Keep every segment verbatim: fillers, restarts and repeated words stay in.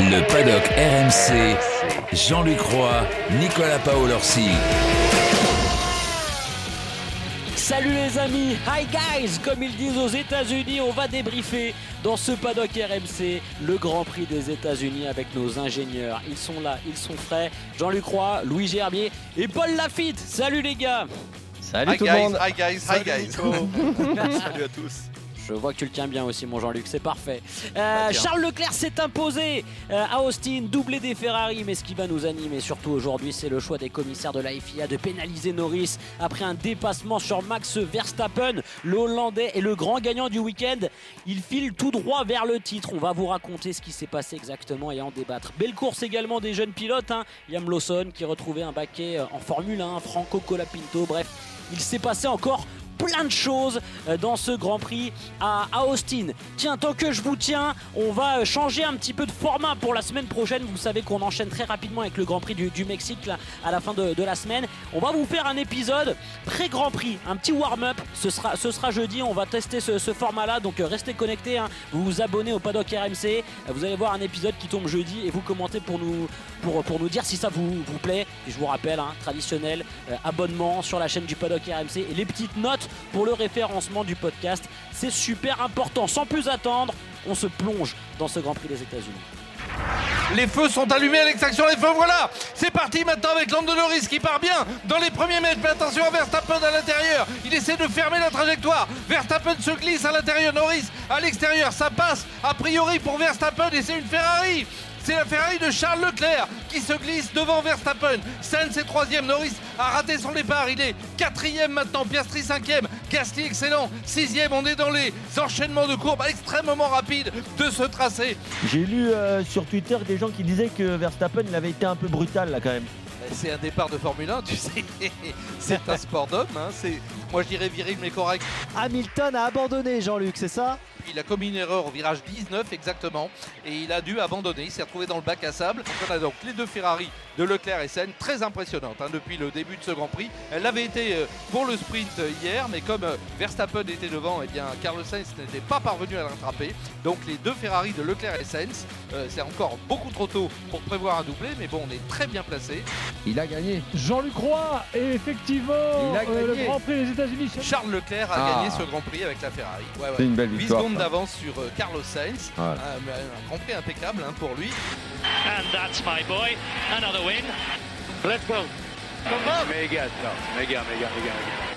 Le paddock R M C, Jean-Luc Roy, Nicolas Paolorsi. Salut les amis, hi guys, comme ils disent aux États-Unis, on va débriefer dans ce paddock R M C le Grand Prix des États-Unis avec nos ingénieurs. Ils sont là, ils sont frais. Jean-Luc Roy, Louis Gerbier et Paul Lafitte. Salut les gars. Salut hi tout guys, le monde. Hi guys, hi Salut guys. Salut à tous. Je vois que tu le tiens bien aussi mon Jean-Luc, c'est parfait. Euh, Charles Leclerc s'est imposé euh, à Austin, doublé des Ferrari, mais ce qui va nous animer surtout aujourd'hui, c'est le choix des commissaires de la F I A de pénaliser Norris après un dépassement sur Max Verstappen. Le Hollandais est le grand gagnant du week-end. Il file tout droit vers le titre. On va vous raconter ce qui s'est passé exactement et en débattre. Belle course également des jeunes pilotes, hein. Liam Lawson qui retrouvait un baquet en Formule un, Franco Colapinto, bref, il s'est passé encore plein de choses dans ce Grand Prix à Austin. Tiens, tant que je vous tiens, on va changer un petit peu de format pour la semaine prochaine. Vous savez qu'on enchaîne très rapidement avec le Grand Prix du, du Mexique là, à la fin de, de la semaine. On va vous faire un épisode pré-Grand Prix, un petit warm-up. Ce sera, ce sera jeudi, on va tester ce, ce format-là. Donc restez connectés, hein. Vous vous abonnez au Paddock R M C. Vous allez voir un épisode qui tombe jeudi et vous commentez pour nous, pour, pour nous dire si ça vous, vous plaît. Et je vous rappelle, hein, traditionnel euh, abonnement sur la chaîne du Paddock R M C et les petites notes pour le référencement du podcast, c'est super important. Sans plus attendre, on se plonge dans ce Grand Prix des États-Unis. Les feux sont allumés à l'extraction, les feux, voilà. C'est parti maintenant avec Lando Norris qui part bien dans les premiers mètres. Mais attention à Verstappen à l'intérieur. Il essaie de fermer la trajectoire. Verstappen se glisse à l'intérieur, Norris à l'extérieur. Ça passe a priori pour Verstappen et c'est une Ferrari. C'est la Ferrari de Charles Leclerc qui se glisse devant Verstappen. Sainz est troisième, Norris a raté son départ. Il est quatrième maintenant, Piastri cinquième, Gasly excellent, sixième. On est dans les enchaînements de courbes extrêmement rapides de ce tracé. J'ai lu euh, sur Twitter des gens qui disaient que Verstappen il avait été un peu brutal là quand même. C'est un départ de Formule un, tu sais. C'est un sport d'homme, hein. C'est, moi je dirais viril mais correct. Hamilton a abandonné, Jean-Luc, c'est ça ? Il a commis une erreur au virage dix-neuf exactement et il a dû abandonner, il s'est retrouvé dans le bac à sable. On a donc les deux Ferrari de Leclerc et Sainz, très impressionnantes hein, depuis le début de ce Grand Prix. Elle l'avait été pour le sprint hier, mais comme Verstappen était devant, eh bien Carlos Sainz n'était pas parvenu à le rattraper. Donc les deux Ferrari de Leclerc et Sainz, euh, c'est encore beaucoup trop tôt pour prévoir un doublé, mais bon, on est très bien placé. Il a gagné. Jean-Luc Roy, et effectivement, Il a euh, gagné. le Grand Prix des États-Unis. Charles Leclerc a Ah. gagné ce Grand Prix avec la Ferrari. Ouais, ouais. C'est une belle huit victoire. secondes d'avance sur euh, Carlos Sainz. Ouais. Un, un Grand Prix impeccable hein, pour lui. And that's my boy. Another win. Let's go. Méga, méga, méga, méga, méga.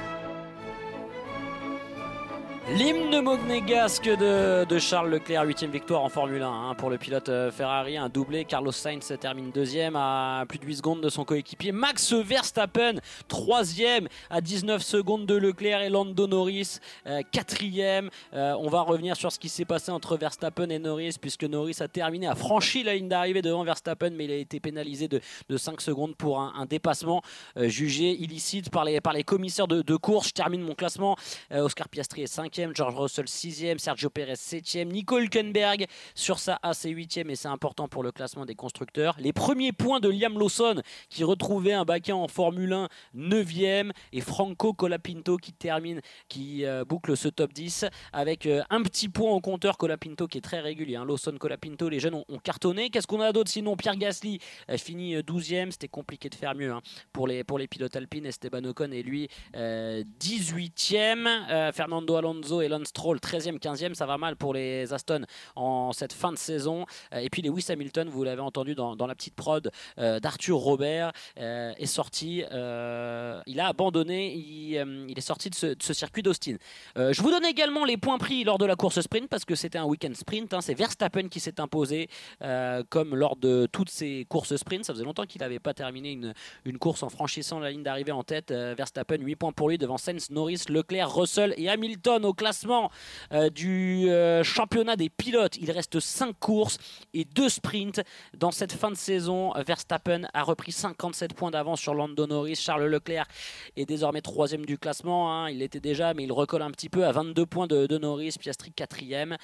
L'hymne monégasque de, de Charles Leclerc, huitième victoire en Formule un hein, pour le pilote euh, Ferrari, un doublé. Carlos Sainz termine deuxième à plus de huit secondes de son coéquipier. Max Verstappen, troisième à dix-neuf secondes de Leclerc et Lando Norris, euh, quatrième. Euh, on va revenir sur ce qui s'est passé entre Verstappen et Norris, puisque Norris a terminé, a franchi la ligne d'arrivée devant Verstappen, mais il a été pénalisé de, de cinq secondes pour un, un dépassement euh, jugé illicite par les, par les commissaires de, de course. Je termine mon classement. Euh, Oscar Piastri est cinquième. George Russell sixième, Sergio Perez septième, Nico Hülkenberg sur sa A C huitième et c'est important pour le classement des constructeurs. Les premiers points de Liam Lawson qui retrouvait un baquet en Formule un neuvième et Franco Colapinto qui termine, qui euh, boucle ce top dix avec euh, un petit point au compteur. Colapinto qui est très régulier, hein. Lawson, Colapinto, les jeunes ont, ont cartonné. Qu'est-ce qu'on a d'autre sinon? Pierre Gasly euh, finit douzième, c'était compliqué de faire mieux hein, pour, les, pour les pilotes alpines. Esteban Ocon et lui euh, dix-huitième, euh, Fernando Alonso et Lance Stroll treizième, quinzième, ça va mal pour les Aston en cette fin de saison. Et puis Lewis Hamilton, vous l'avez entendu dans, dans la petite prod euh, d'Arthur Robert, euh, est sorti, euh, il a abandonné, il, euh, il est sorti de ce, de ce circuit d'Austin. Euh, je vous donne également les points pris lors de la course sprint parce que c'était un week-end sprint, hein. C'est Verstappen qui s'est imposé euh, comme lors de toutes ces courses sprint. Ça faisait longtemps qu'il n'avait pas terminé une, une course en franchissant la ligne d'arrivée en tête. euh, Verstappen, huit points pour lui devant Sainz, Norris, Leclerc, Russell et Hamilton au classement euh, du euh, championnat des pilotes. Il reste cinq courses et deux sprints dans cette fin de saison. Verstappen a repris cinquante-sept points d'avance sur Lando Norris. Charles Leclerc est désormais troisième du classement, hein. Il l'était déjà, mais il recolle un petit peu à vingt-deux points de, de Norris. Piastri quatrième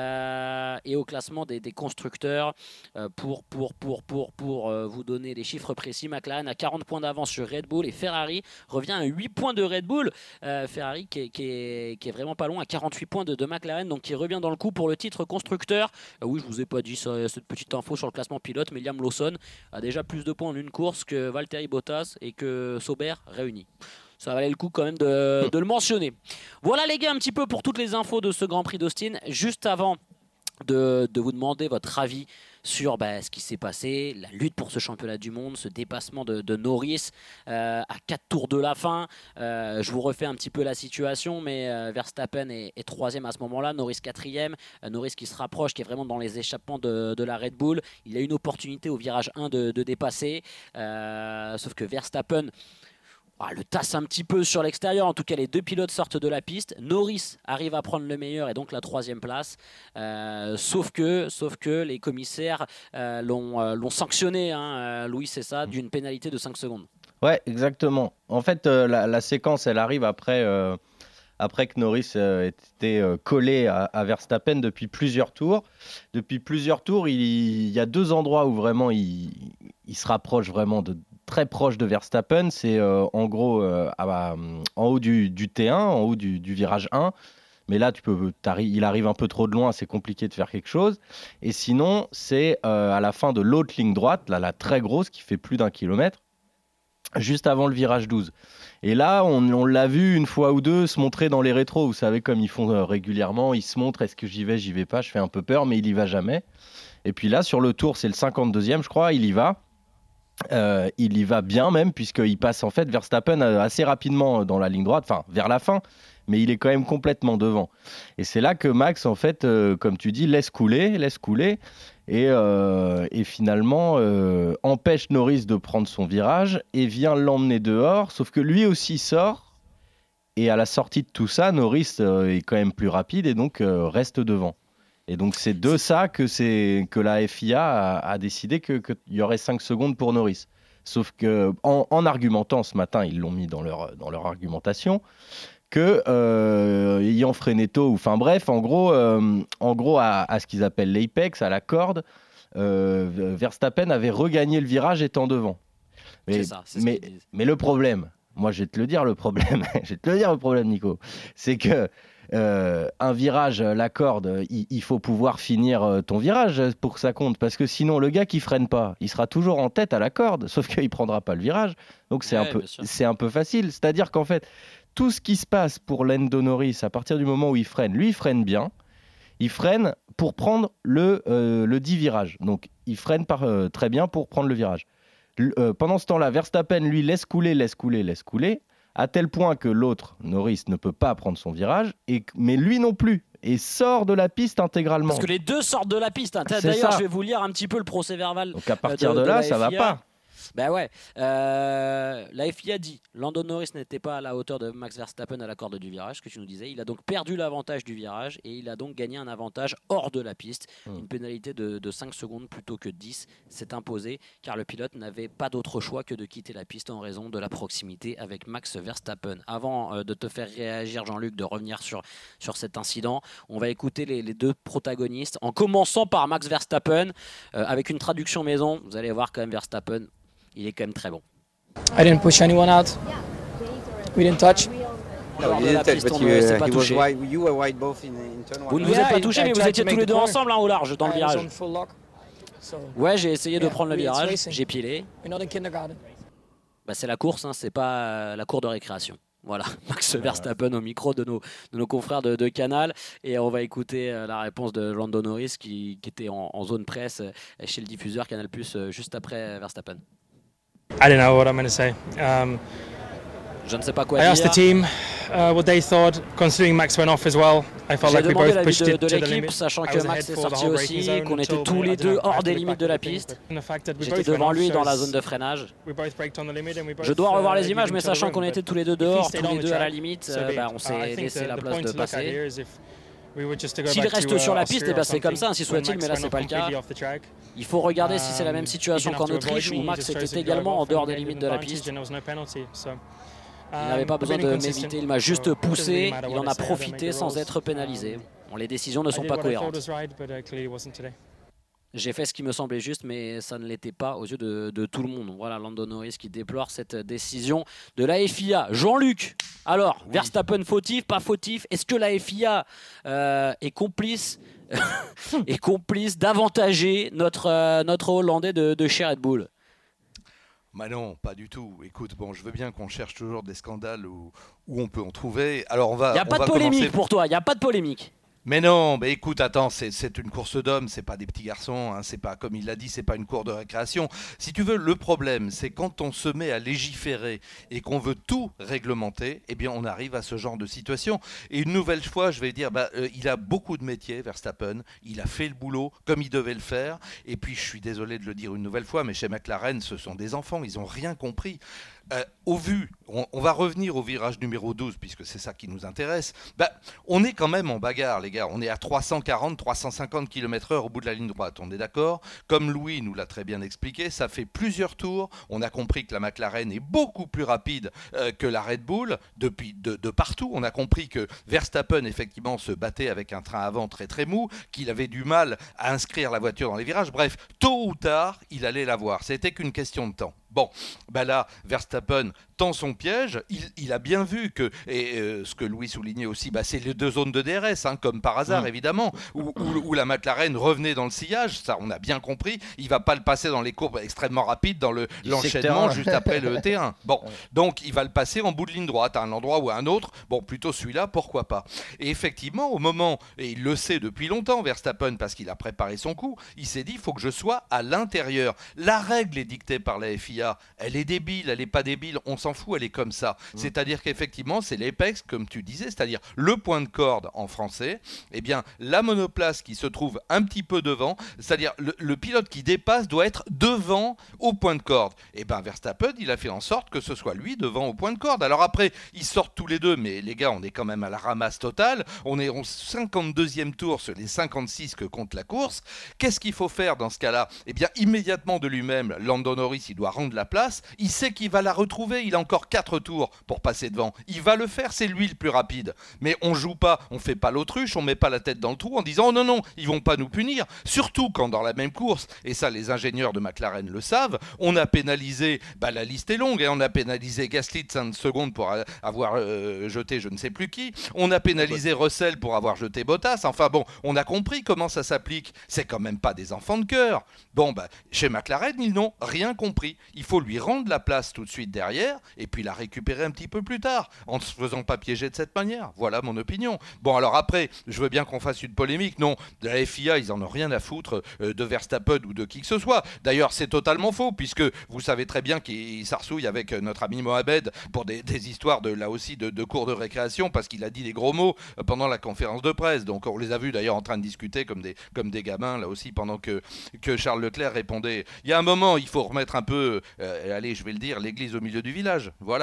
euh, et au classement des, des constructeurs euh, pour, pour, pour, pour, pour euh, vous donner les chiffres précis, McLaren a quarante points d'avance sur Red Bull et Ferrari revient à huit points de Red Bull. euh, Ferrari qui est, qui est, qui est vraiment pas loin à quarante-huit points de, de McLaren, donc qui revient dans le coup pour le titre constructeur. Euh, oui, je vous ai pas dit ça, cette petite info sur le classement pilote, mais Liam Lawson a déjà plus de points en une course que Valtteri Bottas et que Sauber réunis. Ça valait le coup quand même de, de le mentionner. Voilà les gars, un petit peu pour toutes les infos de ce Grand Prix d'Austin. Juste avant de, de vous demander votre avis sur bah, ce qui s'est passé, la lutte pour ce championnat du monde, ce dépassement de, de Norris euh, à quatre tours de la fin. Euh, je vous refais un petit peu la situation, mais euh, Verstappen est, est troisième à ce moment-là, Norris quatrième. Euh, Norris qui se rapproche, qui est vraiment dans les échappements de, de la Red Bull. Il a une opportunité au virage un de, de dépasser, euh, sauf que Verstappen Ah, le tasse un petit peu sur l'extérieur. En tout cas, les deux pilotes sortent de la piste. Norris arrive à prendre le meilleur et donc la troisième place. Euh, sauf, que, sauf que les commissaires euh, l'ont, euh, l'ont sanctionné, hein, euh, Louis, c'est ça, d'une pénalité de cinq secondes. Ouais, exactement. En fait, euh, la, la séquence, elle arrive après, euh, après que Norris euh, était euh, collé à, à Verstappen depuis plusieurs tours. Depuis plusieurs tours, il, il y a deux endroits où vraiment il, il se rapproche vraiment de très proche de Verstappen, c'est euh, en gros euh, à, en haut du, du T un, en haut du, du virage un. Mais là, tu peux, il arrive un peu trop de loin, c'est compliqué de faire quelque chose. Et sinon, c'est euh, à la fin de l'autre ligne droite, là, la très grosse, qui fait plus d'un kilomètre, juste avant le virage douze. Et là, on, on l'a vu une fois ou deux se montrer dans les rétros. Vous savez, comme ils font euh, régulièrement, ils se montrent, est-ce que j'y vais, j'y vais pas, je fais un peu peur, mais il y va jamais. Et puis là, sur le tour, c'est le cinquante-deuxième, je crois, il y va. Euh, il y va bien même, puisqu'il passe en fait Verstappen assez rapidement dans la ligne droite, enfin vers la fin, mais il est quand même complètement devant. Et c'est là que Max, en fait, euh, comme tu dis, laisse couler, laisse couler, et, euh, et finalement euh, empêche Norris de prendre son virage et vient l'emmener dehors, sauf que lui aussi sort, et à la sortie de tout ça, Norris euh, est quand même plus rapide et donc euh, reste devant. Et donc, c'est de ça que, c'est, que la F I A a, a décidé qu'il y aurait cinq secondes pour Norris. Sauf qu'en en argumentant ce matin, ils l'ont mis dans leur, dans leur argumentation, que euh, ayant freiné tôt, enfin bref, en gros, euh, en gros à, à ce qu'ils appellent l'apex, à la corde, euh, Verstappen avait regagné le virage étant devant. Mais, c'est ça, c'est mais, ce qu'ils disent. mais le problème, moi je vais te le dire le problème, je vais te le dire le problème, Nico, c'est que Euh, un virage, la corde, il, il faut pouvoir finir ton virage pour que ça compte, parce que sinon le gars qui freine pas, il sera toujours en tête à la corde, sauf qu'il prendra pas le virage, donc c'est, ouais, un, peu, c'est un peu facile. C'est-à-dire qu'en fait, tout ce qui se passe pour Lando Norris à partir du moment où il freine, lui il freine bien, il freine pour prendre le, euh, le dix virage, donc il freine par, euh, très bien pour prendre le virage. Le, euh, pendant ce temps-là, Verstappen lui laisse couler, laisse couler, laisse couler, à tel point que l'autre, Norris, ne peut pas prendre son virage, et, mais lui non plus, et sort de la piste intégralement. Parce que les deux sortent de la piste. Hein. C'est D'ailleurs, ça. je vais vous lire un petit peu le procès-verbal. Donc à partir de, de, de là, la ça F I A. va pas. Ben ouais, euh, la F I A dit Lando Norris n'était pas à la hauteur de Max Verstappen à la corde du virage, ce que tu nous disais. Il a donc perdu l'avantage du virage et il a donc gagné un avantage hors de la piste. Mmh. Une pénalité de, de cinq secondes plutôt que dix s'est imposée car le pilote n'avait pas d'autre choix que de quitter la piste en raison de la proximité avec Max Verstappen. Avant euh, de te faire réagir, Jean-Luc, de revenir sur, sur cet incident, on va écouter les, les deux protagonistes en commençant par Max Verstappen euh, avec une traduction maison. Vous allez voir quand même Verstappen. Il est quand même très bon. I didn't push anyone out. We didn't touch. No, you didn't touch, but you, uh, he was wide. You were wide both in, in turn one. Vous ne vous êtes pas touché, mais vous étiez tous les deux ensemble hein, au large dans le virage. Ouais, j'ai essayé de prendre le virage, j'ai pilé. Bah, c'est la course, hein, c'est pas euh, la cour de récréation. Voilà, Max Verstappen au micro de nos, de nos confrères de, de Canal. Et on va écouter euh, la réponse de Lando Norris qui, qui était en, en zone presse euh, chez le diffuseur Canal Plus euh, juste après Verstappen. I don't know what I'm going to say. Um, Je ne sais pas quoi I dire. asked the team uh, what they thought, considering Max went off as well. I felt J'ai like we demandé both l'avis pushed de, it de to the l'équipe, limit. sachant I que was Max ahead est for the sorti whole aussi, braking zone qu'on était until tous I les don't deux know, I hors had des to limites look de la back at the piste. and the fact that we J'étais both went devant off lui dans la shows zone de freinage. we both braked on the limit and we both, Je dois revoir les uh, images, gave mais each other sachant room, qu'on but était tous les deux if he dehors, stayed tous on les the deux à la track, limite, so euh, be bah, it. on Uh, s'est I think laissé the- la the place point de to look at passer. here is if we were just to go S'il back reste to, uh, sur la piste, Austria eh ben, or c'est comme ça, something, ainsi when soit-il, Max mais là went c'est off pas le cas. completely off the track. Il faut regarder si c'est la même Um, situation he qu'en didn't have to Autriche avoid où me, he Max just était chose that he également drove en off dehors and des gave limites him de la advantage piste. and there was no penalty, so, Il n'avait um, pas besoin being de inconsistent, m'éviter, il m'a juste so it doesn't poussé, really matter il what en I a say, I don't make profité the sans rules. être pénalisé. Um, Bon, les décisions ne I sont did pas what I thought cohérentes. was right, but uh, clearly wasn't today. J'ai fait ce qui me semblait juste, mais ça ne l'était pas aux yeux de, de tout le monde. Voilà, Lando Norris qui déplore cette décision de la F I A. Jean-Luc, alors, oui. Verstappen fautif, pas fautif. Est-ce que la F I A euh, est complice est complice d'avantager notre, euh, notre Hollandais de, de chez Red Bull? Bah non, pas du tout. Écoute, bon, je veux bien qu'on cherche toujours des scandales où, où on peut en trouver. Alors on va. Il n'y a on pas va de polémique commencer... pour toi. Il n'y a pas de polémique. Mais non, mais écoute, attends, c'est, c'est une course d'hommes, c'est pas des petits garçons, hein, c'est pas, comme il l'a dit, c'est pas une cour de récréation. Si tu veux, le problème, c'est quand on se met à légiférer et qu'on veut tout réglementer, eh bien, on arrive à ce genre de situation. Et une nouvelle fois, je vais dire, bah, euh, il a beaucoup de métiers, Verstappen, il a fait le boulot comme il devait le faire. Et puis, je suis désolé de le dire une nouvelle fois, mais chez McLaren, ce sont des enfants, ils ont rien compris. Euh, au vu, on, on va revenir au virage numéro douze, puisque c'est ça qui nous intéresse. Bah, on est quand même en bagarre, les gars. On est à trois cent quarante, trois cent cinquante kilomètres heure au bout de la ligne droite. On est d'accord? Comme Louis nous l'a très bien expliqué, ça fait plusieurs tours. On a compris que la McLaren est beaucoup plus rapide euh, que la Red Bull depuis de, de partout. On a compris que Verstappen, effectivement, se battait avec un train avant très très mou, qu'il avait du mal à inscrire la voiture dans les virages. Bref, tôt ou tard, il allait l'avoir. C'était qu'une question de temps. Bon, ben là, Verstappen tend son piège, il, il a bien vu que, et euh, ce que Louis soulignait aussi, bah, c'est les deux zones de D R S, hein, comme par hasard, mmh. évidemment, où, où, où la McLaren revenait dans le sillage, ça on a bien compris, il ne va pas le passer dans les courbes extrêmement rapides, dans le, l'enchaînement juste après le T un. Bon, donc il va le passer en bout de ligne droite, à un endroit ou à un autre, bon, plutôt celui-là, pourquoi pas. Et effectivement, au moment, et il le sait depuis longtemps, Verstappen, parce qu'il a préparé son coup, il s'est dit, il faut que je sois à l'intérieur. La règle est dictée par la F I A, elle est débile, elle n'est pas débile, on s'en fout, elle est comme ça. Mmh. C'est-à-dire qu'effectivement, c'est l'apex, comme tu disais, c'est-à-dire le point de corde en français, eh bien, la monoplace qui se trouve un petit peu devant, c'est-à-dire le, le pilote qui dépasse doit être devant au point de corde. Et bien, Verstappen, il a fait en sorte que ce soit lui devant au point de corde. Alors après, ils sortent tous les deux, mais les gars, on est quand même à la ramasse totale. On est au cinquante-deuxième tour sur les cinquante-six que compte la course. Qu'est-ce qu'il faut faire dans ce cas-là? Eh bien, immédiatement de lui-même, Lando Norris, il doit rendre la place, il sait qu'il va la retrouver, il a encore quatre tours pour passer devant, il va le faire, c'est lui le plus rapide, mais on joue pas, on fait pas l'autruche, on met pas la tête dans le trou en disant oh non non, ils vont pas nous punir, surtout quand dans la même course, et ça les ingénieurs de McLaren le savent, on a pénalisé, bah la liste est longue, hein, on a pénalisé Gasly de cinq secondes pour a- avoir euh, jeté je ne sais plus qui, on a pénalisé Russell pour avoir jeté Bottas, enfin bon, on a compris comment ça s'applique, c'est quand même pas des enfants de cœur. Bon bah, chez McLaren, ils n'ont rien compris. Il faut lui rendre la place tout de suite derrière et puis la récupérer un petit peu plus tard en ne se faisant pas piéger de cette manière. Voilà mon opinion. Bon alors après, je veux bien qu'on fasse une polémique. Non, de la F I A, ils en ont rien à foutre euh, de Verstappen ou de qui que ce soit. D'ailleurs, c'est totalement faux puisque vous savez très bien qu'il s'arsouille avec notre ami Mohamed pour des, des histoires de, là aussi de, de cours de récréation parce qu'il a dit des gros mots pendant la conférence de presse. Donc on les a vus d'ailleurs en train de discuter comme des, comme des gamins là aussi pendant que, que Charles Leclerc répondait. Il y a un moment, il faut remettre un peu, euh, allez, je vais le dire, l'église au milieu du village. Voilà.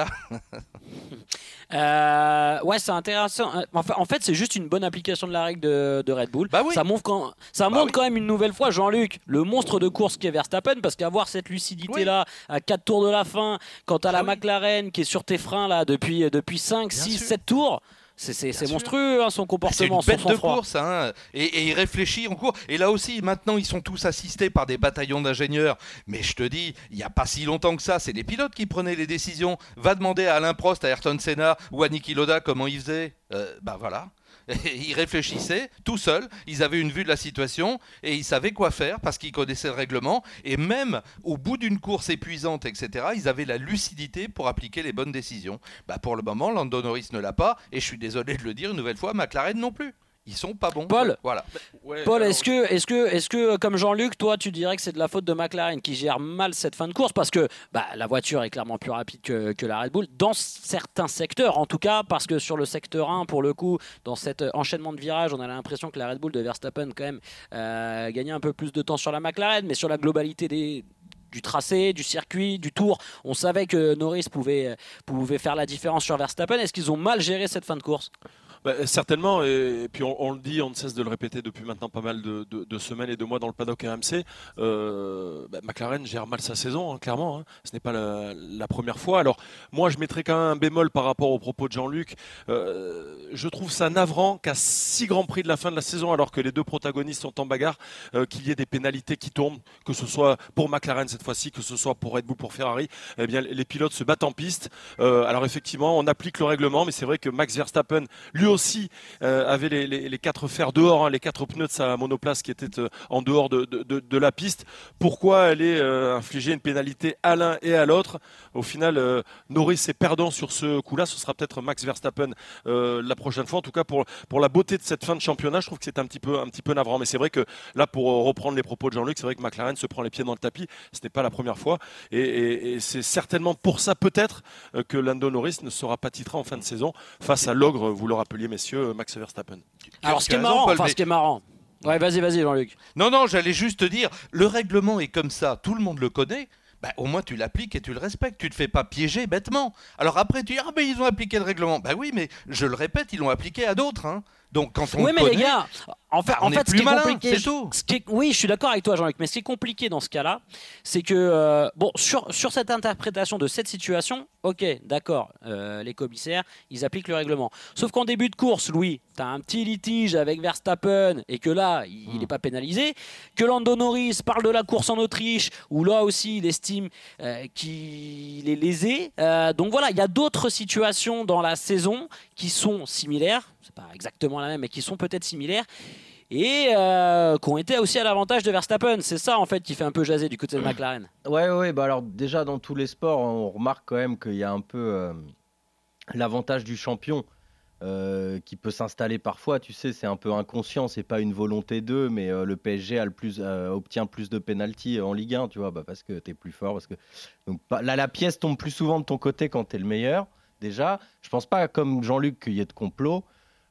euh, ouais, c'est intéressant. Enfin, en fait, c'est juste une bonne application de la règle de, de Red Bull. Bah oui. Ça montre, quand, ça bah montre oui. quand même une nouvelle fois, Jean-Luc, le monstre de course qu'est Verstappen, parce qu'avoir cette lucidité-là oui. à quatre tours de la fin, quand à ah la oui. McLaren qui est sur tes freins là depuis, depuis cinq, six, sept tours. C'est, c'est, c'est monstrueux hein, son comportement, c'est une bête son de froid. course hein, et, et il réfléchit en cours. Et là aussi, maintenant, ils sont tous assistés par des bataillons d'ingénieurs. Mais je te dis, il n'y a pas si longtemps que ça, c'est les pilotes qui prenaient les décisions. Va demander à Alain Prost, à Ayrton Senna ou à Niki Lauda comment ils faisaient. Euh, bah voilà. Ils réfléchissaient tout seuls, ils avaient une vue de la situation et ils savaient quoi faire parce qu'ils connaissaient le règlement et même au bout d'une course épuisante, et cetera, ils avaient la lucidité pour appliquer les bonnes décisions. Bah pour le moment, Lando Norris ne l'a pas et je suis désolé de le dire une nouvelle fois, McLaren non plus. Ils sont pas bons. Paul, voilà. Ouais, Paul alors... est-ce que, est-ce que, est-ce que, comme Jean-Luc, toi, tu dirais que c'est de la faute de McLaren qui gère mal cette fin de course parce que bah, la voiture est clairement plus rapide que, que la Red Bull dans certains secteurs, en tout cas, parce que sur le secteur un, pour le coup, dans cet enchaînement de virages, on a l'impression que la Red Bull de Verstappen quand même euh, gagnait un peu plus de temps sur la McLaren, mais sur la globalité des du tracé, du circuit, du tour, on savait que Norris pouvait, pouvait faire la différence sur Verstappen. Est-ce qu'ils ont mal géré cette fin de course ? Bah, certainement, et, et puis on, on le dit, on ne cesse de le répéter depuis maintenant pas mal de, de, de semaines et de mois dans le paddock R M C. Euh, bah, McLaren gère mal sa saison, hein, clairement. Hein. Ce n'est pas la, la première fois. Alors, moi, je mettrais quand même un bémol par rapport aux propos de Jean-Luc. Euh, je trouve ça navrant qu'à six grands prix de la fin de la saison, alors que les deux protagonistes sont en bagarre, euh, qu'il y ait des pénalités qui tombent, que ce soit pour McLaren cette fois-ci, que ce soit pour Red Bull, pour Ferrari. Eh bien, les pilotes se battent en piste. Euh, alors, effectivement, on applique le règlement, mais c'est vrai que Max Verstappen, lui aussi euh, avait les, les, les quatre fers dehors, hein, les quatre pneus de sa monoplace qui étaient euh, en dehors de, de, de, de la piste. Pourquoi aller euh, infliger une pénalité à l'un et à l'autre? Au final, euh, Norris est perdant sur ce coup-là. Ce sera peut-être Max Verstappen euh, la prochaine fois. En tout cas, pour, pour la beauté de cette fin de championnat, je trouve que c'est un petit peu, un petit peu navrant. Mais c'est vrai que là, pour euh, reprendre les propos de Jean-Luc, c'est vrai que McLaren se prend les pieds dans le tapis. Ce n'est pas la première fois. Et, et, et c'est certainement pour ça, peut-être, euh, que Lando Norris ne sera pas titré en fin de saison face à l'ogre, vous le rappeliez, messieurs, Max Verstappen. Alors, ce qui est marrant, enfin, ce qui est marrant. Ouais, vas-y, vas-y, Jean-Luc. Non, non, j'allais juste te dire, le règlement est comme ça, tout le monde le connaît. Bah, au moins tu l'appliques et tu le respectes, tu ne te fais pas piéger bêtement. Alors après tu dis ah ben ils ont appliqué le règlement. Bah oui, mais je le répète, ils l'ont appliqué à d'autres. Hein. Donc quand on oui, mais connaît, les gars, en fait, bah, on en fait, est ce plus qui est malin, compliqué, c'est tout. Ce qui est, oui, je suis d'accord avec toi, Jean-Luc, mais ce qui est compliqué dans ce cas-là, c'est que euh, bon, sur sur cette interprétation de cette situation, ok, d'accord, euh, les commissaires, ils appliquent le règlement. Sauf qu'en début de course, Louis, tu as un petit litige avec Verstappen et que là, il n'est pas pénalisé. Que Lando Norris parle de la course en Autriche, où là aussi, il estime euh, qu'il est lésé. Euh, donc voilà, il y a d'autres situations dans la saison qui sont similaires. C'est pas exactement la même, mais qui sont peut-être similaires et euh, qui ont été aussi à l'avantage de Verstappen. C'est ça en fait qui fait un peu jaser du côté de McLaren. Ouais, ouais, bah alors déjà dans tous les sports, on remarque quand même qu'il y a un peu euh, l'avantage du champion euh, qui peut s'installer parfois. Tu sais, c'est un peu inconscient, c'est pas une volonté d'eux, mais euh, le P S G a le plus, euh, obtient plus de pénaltys en Ligue un, tu vois, bah, parce que t'es plus fort, parce que donc là la pièce tombe plus souvent de ton côté quand t'es le meilleur. Déjà, je pense pas comme Jean-Luc qu'il y ait de complot.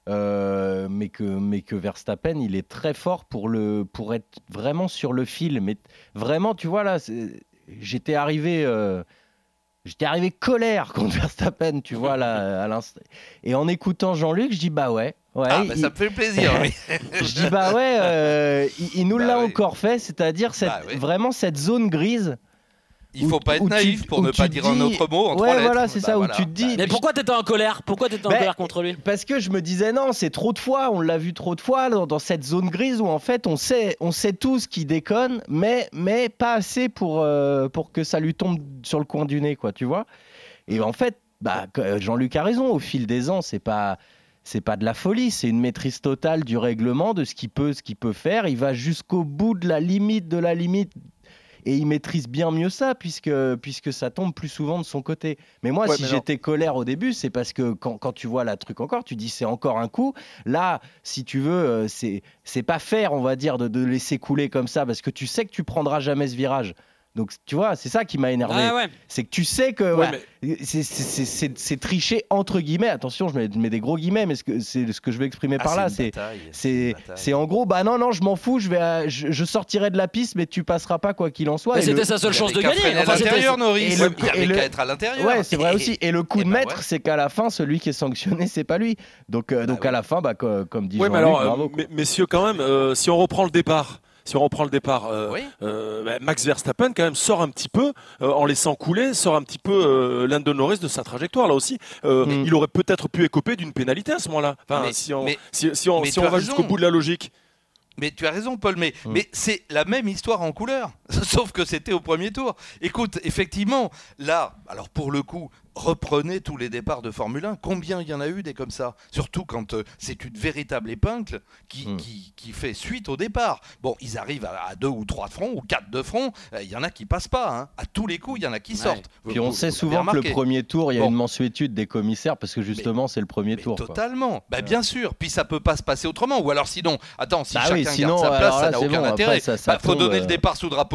Euh, mais, que, mais que Verstappen, il est très fort pour, le, pour être vraiment sur le fil. Mais vraiment, tu vois, là, c'est, j'étais arrivé, euh, j'étais arrivé colère contre Verstappen, tu vois, là, à l'instant. Et en écoutant Jean-Luc, je dis, bah ouais. ouais ah, bah il, ça me fait plaisir. Oui. Je dis, bah ouais, euh, il, il nous bah l'a oui. encore fait, c'est-à-dire cette, bah oui. vraiment cette zone grise. Il ne faut pas être naïf tu, pour ne pas dire dis... un autre mot en ouais, trois lettres. Voilà, c'est bah, ça, voilà. où tu te dis... Mais pourquoi t'étais en colère Pourquoi t'étais en bah, colère contre lui? Parce que je me disais, non, c'est trop de fois, on l'a vu trop de fois dans, dans cette zone grise où en fait, on sait, on sait tous qu'il déconne, mais, mais pas assez pour, euh, pour que ça lui tombe sur le coin du nez, quoi, tu vois. Et en fait, bah, Jean-Luc a raison, au fil des ans, c'est pas... C'est pas de la folie, c'est une maîtrise totale du règlement, de ce qu'il peut, ce qu'il peut faire. Il va jusqu'au bout de la limite de la limite. Et il maîtrise bien mieux ça, puisque, puisque ça tombe plus souvent de son côté. Mais moi, ouais, si mais j'étais non. colère au début, c'est parce que quand, quand tu vois la truc encore, tu dis c'est encore un coup. Là, si tu veux, c'est, c'est pas fair, on va dire, de, de laisser couler comme ça, parce que tu sais que tu prendras jamais ce virage. Donc, tu vois, c'est ça qui m'a énervé. Ah ouais. C'est que tu sais que ouais, ouais, mais... c'est, c'est, c'est, c'est tricher entre guillemets. Attention, je mets, je mets des gros guillemets, mais ce que, c'est ce que je veux exprimer ah, par c'est là. C'est, c'est, c'est, c'est en gros, bah non, non, je m'en fous, je, vais, je, je sortirai de la piste, mais tu passeras pas quoi qu'il en soit. Mais c'était le... sa seule chance de gagner. À enfin, l'intérieur, Norris. Et le... Il avait le... qu'à être à l'intérieur. Ouais, c'est vrai aussi. Et le coup et de bah maître, ouais. c'est qu'à la fin, celui qui est sanctionné, c'est pas lui. Donc, euh, bah donc ouais. à la fin, bah, comme dit ouais, Jean-Luc, mais alors, bravo. Euh, messieurs, quand même, euh, si on reprend le départ. Si on reprend le départ, euh, oui. euh, bah, Max Verstappen quand même sort un petit peu euh, en laissant couler, sort un petit peu euh, Lando Norris de sa trajectoire là aussi. Euh, mm. Il aurait peut-être pu écoper d'une pénalité à ce moment-là. Enfin, mais, si on, mais, si, si on, si on va raison. jusqu'au bout de la logique. Mais tu as raison, Paul, mais, mmh. mais c'est la même histoire en couleur, sauf que c'était au premier tour. Écoute, effectivement, là, alors pour le coup, reprenez tous les départs de Formule un. Combien il y en a eu des comme ça? Surtout quand euh, c'est une véritable épingle qui, mmh. qui, qui fait suite au départ. Bon, ils arrivent à, à deux ou trois de front, ou quatre de front. Il euh, y en a qui passent pas. Hein. À tous les coups, il y en a qui ouais. sortent. Puis vous, on vous, sait vous souvent que le premier tour, il y a bon. une mensuétude des commissaires, parce que justement, mais, c'est le premier tour. Totalement. Bah, bien sûr. Puis ça peut pas se passer autrement. Ou alors sinon, attends, si bah chacun oui, sinon, garde sa place, là, ça n'a aucun bon. intérêt. Il bah, faut tombe, donner euh... le départ sous drapeau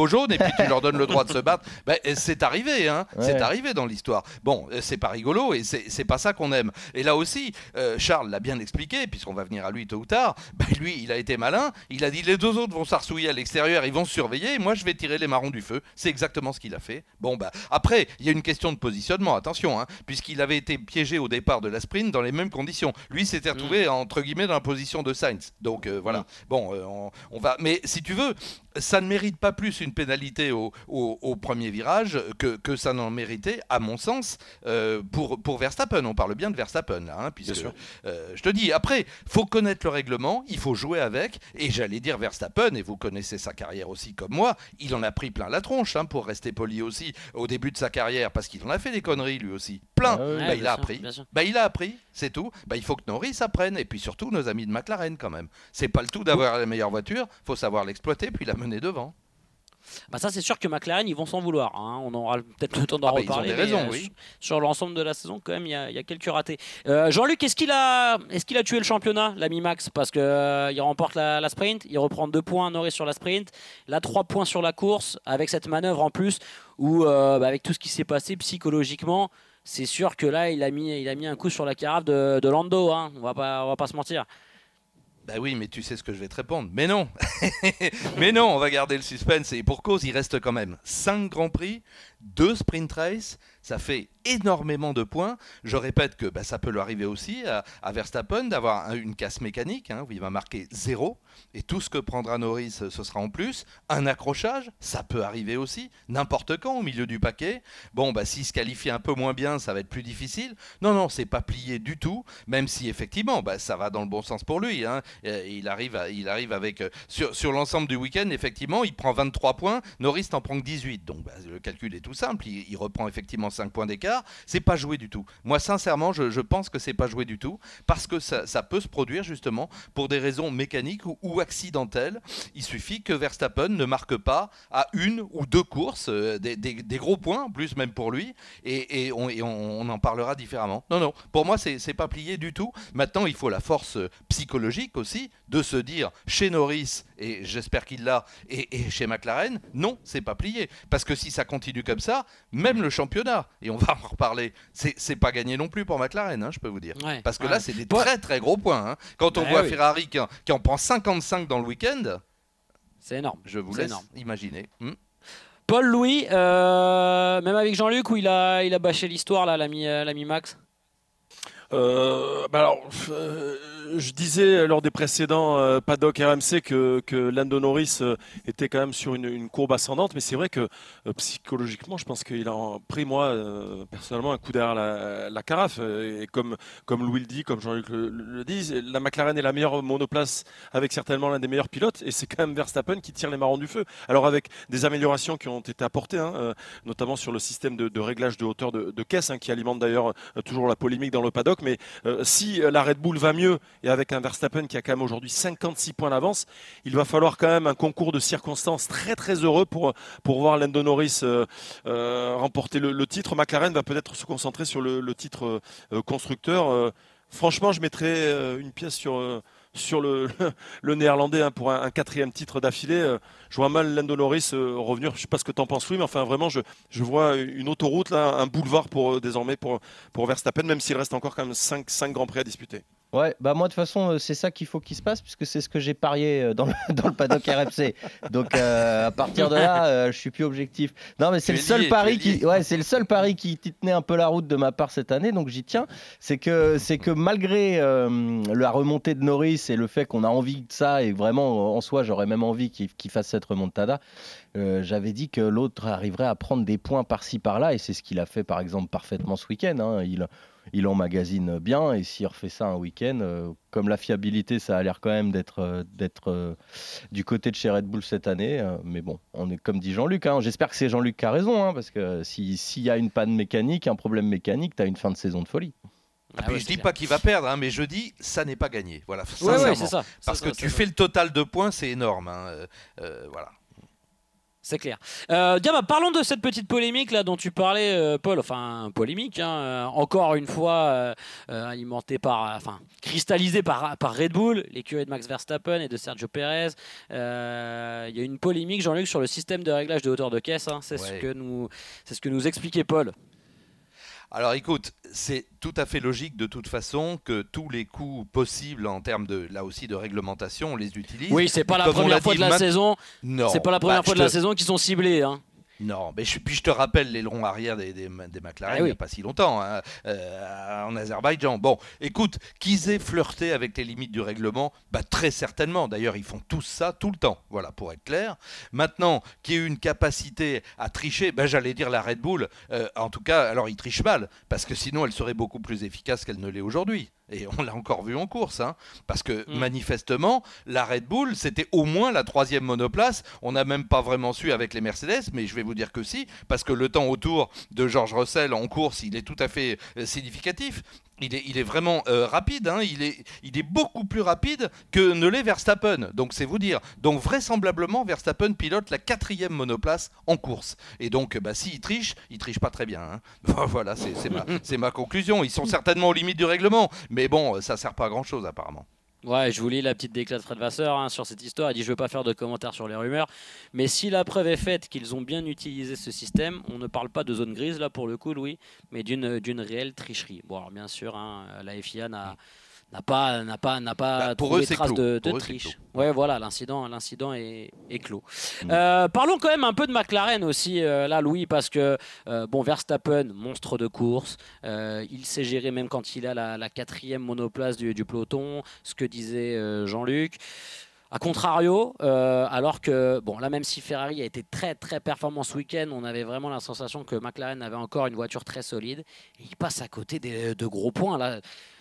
drapeau jaune et puis tu leur donnes le droit de se battre. Ben, c'est arrivé, hein. Ouais. C'est arrivé dans l'histoire. Bon, c'est pas rigolo et c'est, c'est pas ça qu'on aime. Et là aussi, euh, Charles l'a bien expliqué, puisqu'on va venir à lui tôt ou tard. Ben, lui, il a été malin. Il a dit les deux autres vont s'arsouiller à l'extérieur, ils vont se surveiller. Et moi, je vais tirer les marrons du feu. C'est exactement ce qu'il a fait. Bon, bah après, il y a une question de positionnement. Attention, hein, puisqu'il avait été piégé au départ de la sprint dans les mêmes conditions. Lui s'était retrouvé mmh. entre guillemets dans la position de Sainz. Donc euh, voilà. Mmh. Bon, euh, on, on va. Mais si tu veux, ça ne mérite pas plus une pénalité au, au, au premier virage que, que ça n'en méritait, à mon sens, euh, pour, pour Verstappen. On parle bien de Verstappen là, hein, puisque euh, je te dis. Après, faut connaître le règlement, il faut jouer avec. Et j'allais dire Verstappen, et vous connaissez sa carrière aussi comme moi, il en a pris plein la tronche, hein, pour rester poli aussi au début de sa carrière, parce qu'il en a fait des conneries lui aussi, plein. Ah ouais, bah, il a sûr, appris. Bah, il a appris, c'est tout. Bah, il faut que Norris apprenne, et puis surtout nos amis de McLaren quand même. C'est pas le tout d'avoir la meilleure voiture, faut savoir l'exploiter puis la mener devant. Bah ça c'est sûr que McLaren ils vont s'en vouloir, hein. On aura peut-être le temps d'en ah bah reparler. Ils ont des raisons, mais, oui. euh, sur l'ensemble de la saison quand même il y a, y a quelques ratés. Euh, Jean-Luc, est-ce qu'il a, est-ce qu'il a tué le championnat, l'ami Max, parce que euh, il remporte la, la sprint, il reprend deux points Norris sur la sprint, là trois points sur la course avec cette manœuvre en plus où euh, bah, avec tout ce qui s'est passé psychologiquement, c'est sûr que là il a mis, il a mis un coup sur la carafe de, de Lando, hein. On va pas, on va pas se mentir. Bah oui, mais tu sais ce que je vais te répondre. Mais non Mais non, on va garder le suspense. Et pour cause, il reste quand même cinq Grands Prix, deux Sprint Race. Ça fait énormément de points. Je répète que bah, ça peut lui arriver aussi à, à Verstappen d'avoir un, une casse mécanique, hein, où il va marquer zéro. Et tout ce que prendra Norris, ce sera en plus. Un accrochage, ça peut arriver aussi. N'importe quand, au milieu du paquet. Bon, bah, s'il se qualifie un peu moins bien, ça va être plus difficile. Non, non, c'est pas plié du tout. Même si, effectivement, bah, ça va dans le bon sens pour lui, hein. Il arrive, à, il arrive avec... Euh, sur, sur l'ensemble du week-end, effectivement, il prend vingt-trois points. Norris n'en prend que dix-huit. Donc, bah, le calcul est tout simple. Il, il reprend effectivement cinq points d'écart. C'est pas joué du tout. Moi, sincèrement, je, je pense que c'est pas joué du tout. Parce que ça, ça peut se produire, justement, pour des raisons mécaniques ou, ou accidentelles. Il suffit que Verstappen ne marque pas à une ou deux courses, euh, des, des, des gros points, en plus même pour lui. Et, et, on, et on, on en parlera différemment. Non, non. Pour moi, c'est, c'est pas plié du tout. Maintenant, il faut la force psychologique aussi de se dire chez Norris, et j'espère qu'il l'a, et, et chez McLaren, non, c'est pas plié. Parce que si ça continue comme ça, même le championnat, et on va en reparler, c'est, c'est pas gagné non plus pour McLaren, hein, je peux vous dire. Ouais, parce que ouais. là, c'est des très très gros points. Hein. Quand on bah, voit oui. Ferrari qui en, qui en prend cinquante-cinq dans le week-end, c'est énorme. Je vous c'est laisse énorme. imaginer. Hmm. Paul Louis, euh, même avec Jean-Luc, où il a, il a bâché l'histoire, là, l'ami, euh, l'ami Max. Euh, bah alors, euh, je disais lors des précédents euh, paddock R M C que, que Lando Norris euh, était quand même sur une, une courbe ascendante, mais c'est vrai que euh, psychologiquement, je pense qu'il a pris, moi, euh, personnellement, un coup derrière la, la carafe. Et comme, comme Louis le dit, comme Jean-Luc le, le dit, la McLaren est la meilleure monoplace avec certainement l'un des meilleurs pilotes, et c'est quand même Verstappen qui tire les marrons du feu. Alors avec des améliorations qui ont été apportées, hein, euh, notamment sur le système de, de réglage de hauteur de, de caisse, hein, qui alimente d'ailleurs euh, toujours la polémique dans le paddock, mais euh, si la Red Bull va mieux, et avec un Verstappen qui a quand même aujourd'hui cinquante-six points d'avance, il va falloir quand même un concours de circonstances très très heureux pour, pour voir Lando Norris euh, euh, remporter le, le titre. McLaren va peut-être se concentrer sur le, le titre euh, constructeur. Euh, franchement, je mettrais euh, une pièce sur... Euh, sur le, le, le néerlandais, hein, pour un, un quatrième titre d'affilée. Euh, je vois mal Lando Norris euh, revenir. Je ne sais pas ce que tu en penses, Louis, mais enfin vraiment, je, je vois une autoroute, là, un boulevard pour, euh, désormais pour, pour Verstappen, même s'il reste encore quand même cinq, cinq grands prix à disputer. Ouais, bah moi de toute façon c'est ça qu'il faut qu'il se passe, puisque c'est ce que j'ai parié dans le, dans le paddock R M C. Donc euh, à partir de là, euh, je suis plus objectif. Non mais c'est le seul lié, pari qui, ouais, c'est le seul pari qui tenait un peu la route de ma part cette année, donc j'y tiens. C'est que c'est que malgré euh, la remontée de Norris et le fait qu'on a envie de ça, et vraiment en soi j'aurais même envie qu'il, qu'il fasse cette remontada. Euh, j'avais dit que l'autre arriverait à prendre des points par-ci par-là, et c'est ce qu'il a fait par exemple parfaitement ce week-end. Hein. Il Il emmagasine bien, et s'il refait ça un week-end, euh, comme la fiabilité, ça a l'air quand même d'être, euh, d'être euh, du côté de chez Red Bull cette année. Euh, mais bon, on est comme dit Jean-Luc, hein, j'espère que c'est Jean-Luc qui a raison, hein, parce que si, s'il y a une panne mécanique, un problème mécanique, tu as une fin de saison de folie. Ah puis ouais, je dis clair. Pas qu'il va perdre, hein, mais je dis ça n'est pas gagné. Voilà, sincèrement. Ouais, ouais, c'est ça. Parce c'est que ça, tu fais ça. Le total de points, c'est énorme. Hein. Euh, euh, voilà. C'est clair. Euh, tiens, bah, parlons de cette petite polémique là dont tu parlais, euh, Paul. Enfin, polémique, hein, euh, encore une fois euh, euh, alimentée par, enfin, cristallisée par, par Red Bull, l'écurie de Max Verstappen et de Sergio Perez. Il euh, y a une polémique, Jean-Luc, sur le système de réglage de hauteur de caisse. Hein. C'est, ouais. ce que nous, c'est ce que nous expliquait Paul. Alors écoute, c'est tout à fait logique de toute façon que tous les coups possibles en termes de, là aussi, de réglementation, on les utilise. Oui, c'est pas la Comme première fois de la ma... saison. Non. C'est pas la première bah, fois de te... la saison qui sont ciblés. Hein. Non, mais je, puis je te rappelle l'aileron arrière des, des, des McLaren ah, oui. il n'y a pas si longtemps, hein, euh, en Azerbaïdjan. Bon, écoute, qu'ils aient flirté avec les limites du règlement, bah, très certainement. D'ailleurs, ils font tous ça tout le temps, voilà, pour être clair. Maintenant, qu'il y ait eu une capacité à tricher, bah, j'allais dire la Red Bull, euh, en tout cas, alors ils trichent mal, parce que sinon elle serait beaucoup plus efficace qu'elle ne l'est aujourd'hui. Et on l'a encore vu en course, hein, parce que mmh. manifestement, la Red Bull, c'était au moins la troisième monoplace. On n'a même pas vraiment su avec les Mercedes, mais je vais vous dire que si, parce que le temps autour de George Russell en course, il est tout à fait euh, significatif. Il est, il est vraiment euh, rapide, hein. il, est, il est beaucoup plus rapide que ne l'est Verstappen, donc c'est vous dire. Donc vraisemblablement, Verstappen pilote la quatrième monoplace en course. Et donc, bah, s'il triche, il triche pas très bien. Hein. Voilà, c'est, c'est, ma, c'est ma conclusion. Ils sont certainement aux limites du règlement, mais bon, ça sert pas à grand chose apparemment. Ouais, je vous lis la petite déclat de Fred Vasseur hein, sur cette histoire. Il dit « Je ne veux pas faire de commentaires sur les rumeurs, mais si la preuve est faite qu'ils ont bien utilisé ce système, on ne parle pas de zone grise, là, pour le coup, Louis, mais d'une, d'une réelle tricherie. » Bon, alors bien sûr, hein, la F I A n'a... n'a pas, n'a pas, n'a pas bah, trouvé de traces de, de triche. Ouais, voilà, l'incident, l'incident est, est clos. Mmh. Euh, parlons quand même un peu de McLaren aussi, euh, là, Louis, parce que euh, bon, Verstappen, monstre de course, euh, il sait gérer même quand il a la, la quatrième monoplace du, du peloton, ce que disait euh, Jean-Luc. A contrario, euh, alors que, bon, là, même si Ferrari a été très, très performant ce week-end, on avait vraiment la sensation que McLaren avait encore une voiture très solide. Et il passe à côté des, de gros points, là.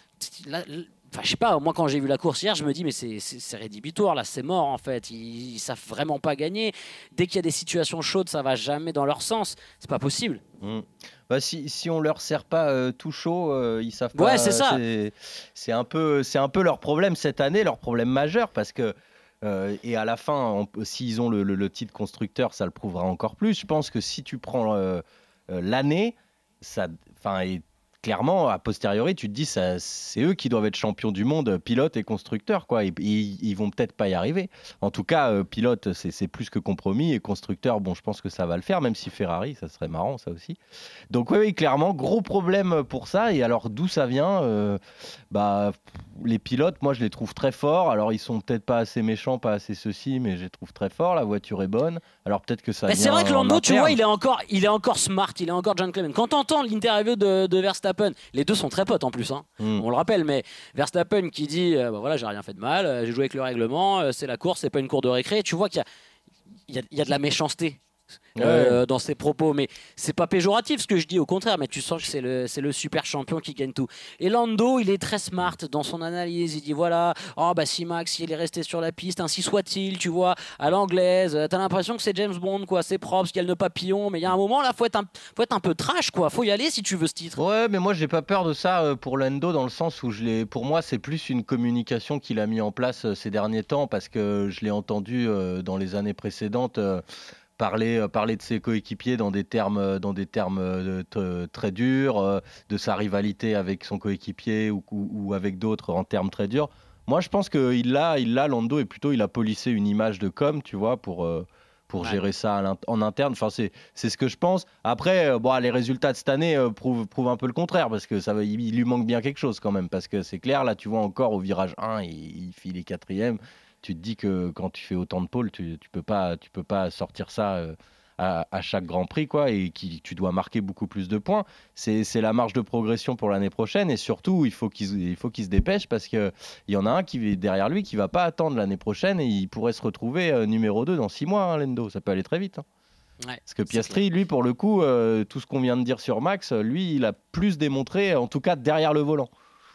là Enfin, je sais pas, moi quand j'ai vu la course hier, je me dis mais c'est, c'est, c'est rédhibitoire, là c'est mort en fait, ils, ils savent vraiment pas gagner. Dès qu'il y a des situations chaudes, ça va jamais dans leur sens, c'est pas possible. Mmh. Bah, si, si on leur sert pas euh, tout chaud, euh, ils savent pas. Ouais, c'est ça. C'est, c'est, un peu, c'est un peu leur problème cette année, leur problème majeur parce que. Euh, et à la fin, on, s'ils ont le, le, le titre constructeur, ça le prouvera encore plus. Je pense que si tu prends euh, euh, l'année, ça. Enfin, clairement, a posteriori, tu te dis ça, c'est eux qui doivent être champions du monde, pilote et constructeur, quoi. Et, et ils vont peut-être pas y arriver. En tout cas, euh, pilote, c'est, c'est plus que compromis, et constructeur, bon, je pense que ça va le faire, même si Ferrari, ça serait marrant, ça aussi. Donc oui, oui, clairement, gros problème pour ça. Et alors, d'où ça vient euh, bah, les pilotes, moi, je les trouve très forts. Alors, ils sont peut-être pas assez méchants, pas assez ceci, mais je les trouve très forts. La voiture est bonne. Alors, peut-être que ça. Mais c'est vrai que Lando, tu vois, il est encore, il est encore smart, il est encore gentleman. Quand t'entends l'interview de, de Verstappen. Les deux sont très potes en plus, hein. mm. on le rappelle, mais Verstappen qui dit euh, bah voilà, j'ai rien fait de mal, euh, j'ai joué avec le règlement, euh, c'est la course, c'est pas une cour de récré. Tu vois qu'il y a, il y a, il y a de la méchanceté euh, ouais. dans ses propos, mais c'est pas péjoratif ce que je dis, au contraire, mais tu sens que c'est le, c'est le super champion qui gagne tout. Et Lando, il est très smart dans son analyse, il dit voilà, oh bah si Max il est resté sur la piste, ainsi soit-il, tu vois, à l'anglaise, t'as l'impression que c'est James Bond, quoi, c'est propre, qu'il y a le papillon, mais il y a un moment là, faut être un, faut être un peu trash, quoi, faut y aller si tu veux ce titre. Ouais, mais moi j'ai pas peur de ça pour Lando, dans le sens où je l'ai, pour moi c'est plus une communication qu'il a mis en place ces derniers temps, parce que je l'ai entendu dans les années précédentes Parler, parler de ses coéquipiers dans des termes, dans des termes euh, t- très durs, euh, de sa rivalité avec son coéquipier ou, ou, ou avec d'autres en termes très durs. Moi, je pense qu'il l'a, il l'a, Lando, et plutôt il a polissé une image de com, tu vois, pour, euh, pour ouais. gérer ça en interne. Enfin, c'est, c'est ce que je pense. Après, euh, bon, les résultats de cette année euh, prouvent, prouvent un peu le contraire, parce que ça, il, il lui manque bien quelque chose quand même, parce que c'est clair, là, tu vois encore au virage un, il, il file les quatrièmes. Tu te dis que quand tu fais autant de pôles, tu tu peux pas tu peux pas sortir ça euh, à, à chaque Grand Prix, quoi, et qui tu dois marquer beaucoup plus de points. C'est c'est la marge de progression pour l'année prochaine, et surtout il faut qu'il il faut qu'il se dépêche, parce que il y en a un qui est derrière lui qui va pas attendre l'année prochaine, et il pourrait se retrouver euh, numéro deux dans six mois, hein, Lando. Ça peut aller très vite. Hein. Ouais, parce que Piastri, lui, pour le coup, euh, tout ce qu'on vient de dire sur Max, lui, il a plus démontré, en tout cas derrière le volant.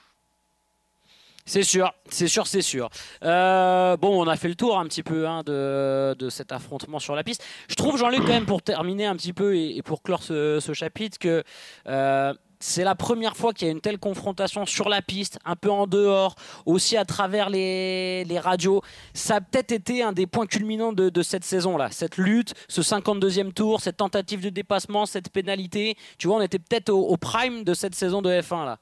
C'est sûr, c'est sûr, c'est sûr. Euh, bon, on a fait le tour un petit peu hein, de, de cet affrontement sur la piste. Je trouve, Jean-Luc, quand même, pour terminer un petit peu et, et pour clore ce, ce chapitre, que euh, c'est la première fois qu'il y a une telle confrontation sur la piste, un peu en dehors, aussi à travers les, les radios. Ça a peut-être été un des points culminants de, de cette saison-là. Cette lutte, ce cinquante-deuxième tour, cette tentative de dépassement, cette pénalité. Tu vois, on était peut-être au, au prime de cette saison de F un là.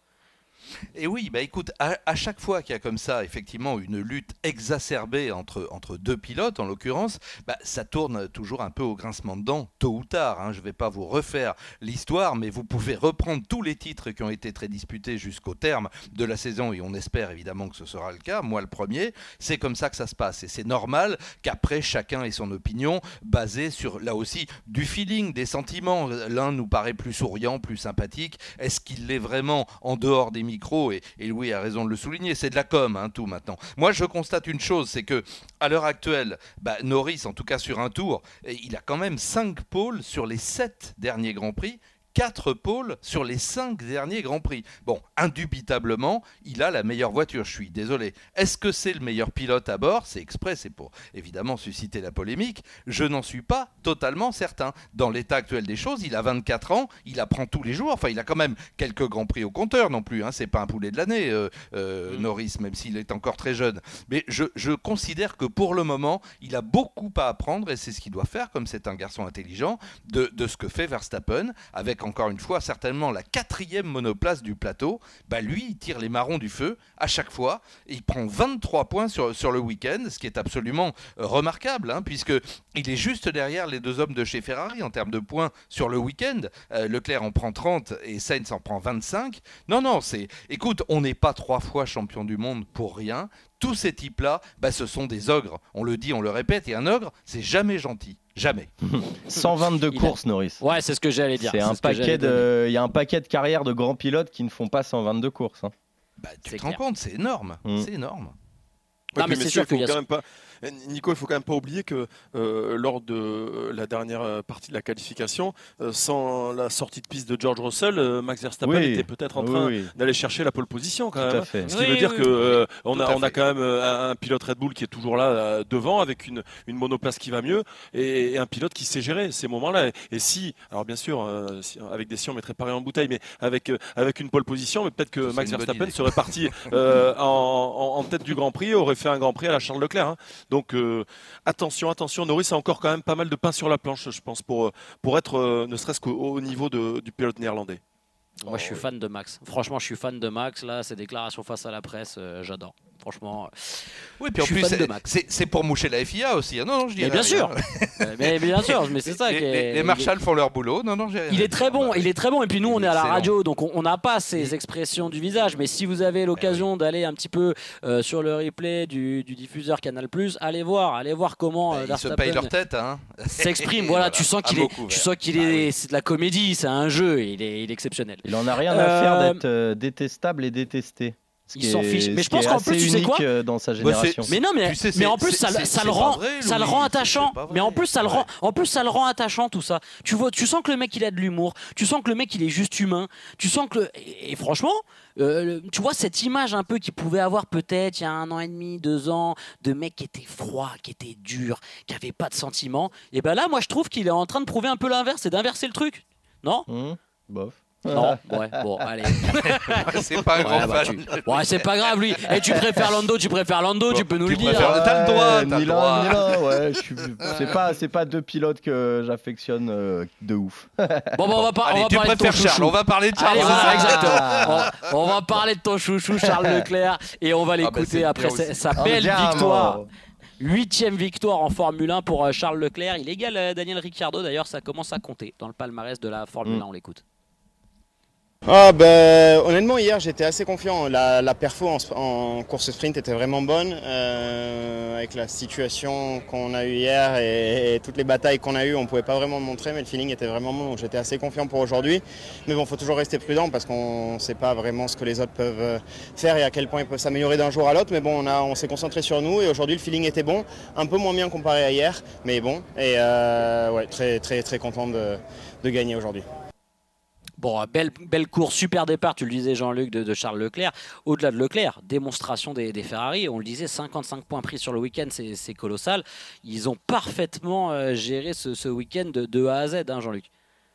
Et oui, bah écoute, à, à chaque fois qu'il y a comme ça, effectivement, une lutte exacerbée entre, entre deux pilotes, en l'occurrence, bah, ça tourne toujours un peu au grincement de dents, tôt ou tard. Hein. Je ne vais pas vous refaire l'histoire, mais vous pouvez reprendre tous les titres qui ont été très disputés jusqu'au terme de la saison, et on espère évidemment que ce sera le cas. Moi, le premier, c'est comme ça que ça se passe. Et c'est normal qu'après, chacun ait son opinion, basée sur, là aussi, du feeling, des sentiments. L'un nous paraît plus souriant, plus sympathique. Est-ce qu'il l'est vraiment en dehors des micros? Et, et Louis a raison de le souligner, c'est de la com, hein, tout maintenant. Moi, je constate une chose, c'est que à l'heure actuelle, bah, Norris, en tout cas sur un tour, il a quand même cinq pôles sur les sept derniers Grands Prix. quatre pôles sur les cinq derniers Grands Prix. Bon, indubitablement, il a la meilleure voiture, je suis désolé. Est-ce que c'est le meilleur pilote à bord? C'est exprès, c'est pour évidemment susciter la polémique. Je n'en suis pas totalement certain. Dans l'état actuel des choses, il a vingt-quatre ans, il apprend tous les jours. Enfin, il a quand même quelques Grands Prix au compteur non plus. Hein. C'est pas un poulet de l'année, euh, euh, mmh. Norris, même s'il est encore très jeune. Mais je, je considère que pour le moment, il a beaucoup à apprendre, et c'est ce qu'il doit faire, comme c'est un garçon intelligent, de, de ce que fait Verstappen, avec encore une fois certainement la quatrième monoplace du plateau. Bah lui, il tire les marrons du feu à chaque fois, et il prend vingt-trois points sur, sur le week-end, ce qui est absolument euh, remarquable, hein, puisqu'il est juste derrière les deux hommes de chez Ferrari en termes de points sur le week-end. Euh, Leclerc en prend trente et Sainz en prend vingt-cinq. Non, non, c'est... Écoute, on n'est pas trois fois champion du monde pour rien. Tous ces types-là, bah, ce sont des ogres. On le dit, on le répète, et un ogre, c'est jamais gentil. Jamais. cent vingt-deux il courses, a... Norris. Ouais, c'est ce que j'allais dire. C'est c'est un paquet de... Il y a un paquet de carrières de grands pilotes qui ne font pas cent vingt-deux courses. Hein. Bah, tu c'est te clair. rends compte, c'est énorme. Mmh. C'est énorme. Ouais, non, mais c'est sûr qu'il faut quand même pas. Nico, il faut quand même pas oublier que euh, lors de la dernière partie de la qualification, euh, sans la sortie de piste de George Russell, euh, Max Verstappen oui. était peut-être en train oui, oui. d'aller chercher la pole position quand Tout même. À fait. Ce qui oui, veut dire oui, que euh, on a on a quand même euh, un pilote Red Bull qui est toujours là euh, devant avec une une monoplace qui va mieux et, et un pilote qui sait gérer ces moments-là. Et, et si, alors bien sûr, euh, si, avec des si on mettrait pas rien en bouteille, mais avec euh, avec une pole position, mais peut-être que Ça, Max Verstappen serait parti euh, en, en, en tête du Grand Prix, aurait fait un Grand Prix à la Charles Leclerc. Hein. Donc euh, Attention, attention, Norris a encore quand même pas mal de pain sur la planche, je pense, pour, pour être euh, ne serait-ce qu'au au niveau de, du pilote néerlandais. Moi, oh, je suis oui. fan de Max. Franchement, je suis fan de Max. Là, ses déclarations face à la presse, euh, j'adore. Franchement, oui, puis en plus, c'est, c'est, c'est pour moucher la F I A aussi. Non, non, je dirais. Mais bien sûr. mais bien sûr, mais c'est ça. Les, qui est, les, les Marshall est... font leur boulot. Non, non, j'ai Il est très bon. Il est très bon. Et puis nous, on est à la radio, donc on n'a pas ces expressions du visage. Mais si vous avez l'occasion d'aller un petit peu euh, sur le replay du, du diffuseur Canal+, allez voir, allez voir comment bah, euh, ils se payent leur tête, hein. s'exprime. Voilà, tu sens qu'il est, beaucoup, tu sens qu'il est, ah, oui. c'est de la comédie, c'est un jeu. Il est, il est exceptionnel. Il en a rien à faire euh... d'être euh, détestable et détesté. Il s'en fiche. Mais je pense qu'en plus, tu sais quoi dans sa génération. Mais non, mais, tu sais, mais en plus, ça, ça le rend, vrai, ça le rend attachant. Mais en plus, ça le rend, en plus, ça le rend attachant tout ça. Tu vois, tu sens que le mec, il a de l'humour. Tu sens que le mec, il est juste humain. Tu sens que, le... et franchement, euh, tu vois cette image un peu qu'il pouvait avoir peut-être il y a un an et demi, deux ans, de mec qui était froid, qui était dur, qui avait pas de sentiments. Et ben là, moi, je trouve qu'il est en train de prouver un peu l'inverse, c'est d'inverser le truc, non ? Mmh, bof. Non, ouais, bon, allez. C'est pas un grand ouais, bah, fan. Tu... Ouais, c'est pas grave, lui. Et tu préfères Lando, tu préfères Lando, bon, tu peux nous tu le dire. Préfères... T'as le droit, t'as le droit. Milan, ouais, je suis... c'est pas, c'est pas deux pilotes que j'affectionne euh, de ouf. Bon, bah, on va, pas, allez, on va tu parler de ton Charles, chouchou. on va parler de Charles. Allez, voilà, exactement. On, on va parler de ton chouchou, Charles Leclerc, et on va l'écouter ah, bah, après sa, sa belle oh, victoire. Huitième victoire en Formule un pour Charles Leclerc. Il égale Daniel Ricciardo. D'ailleurs, ça commence à compter dans le palmarès de la Formule un. On l'écoute. Ah ben, honnêtement, hier j'étais assez confiant. La, la perfo en, en course sprint était vraiment bonne. Euh, avec la situation qu'on a eue hier et, et toutes les batailles qu'on a eues, on ne pouvait pas vraiment le montrer, mais le feeling était vraiment bon. Donc j'étais assez confiant pour aujourd'hui. Mais bon, il faut toujours rester prudent parce qu'on ne sait pas vraiment ce que les autres peuvent faire et à quel point ils peuvent s'améliorer d'un jour à l'autre. Mais bon, on, a, on s'est concentré sur nous et aujourd'hui le feeling était bon. Un peu moins bien comparé à hier, mais bon. Et euh, ouais, très, très, très content de, de gagner aujourd'hui. Bon, belle, belle course, super départ, tu le disais Jean-Luc, de, de Charles Leclerc. Au-delà de Leclerc, démonstration des, des Ferrari, on le disait, cinquante-cinq points pris sur le week-end, c'est, c'est colossal. Ils ont parfaitement euh, géré ce, ce week-end de, de A à Z, hein, Jean-Luc.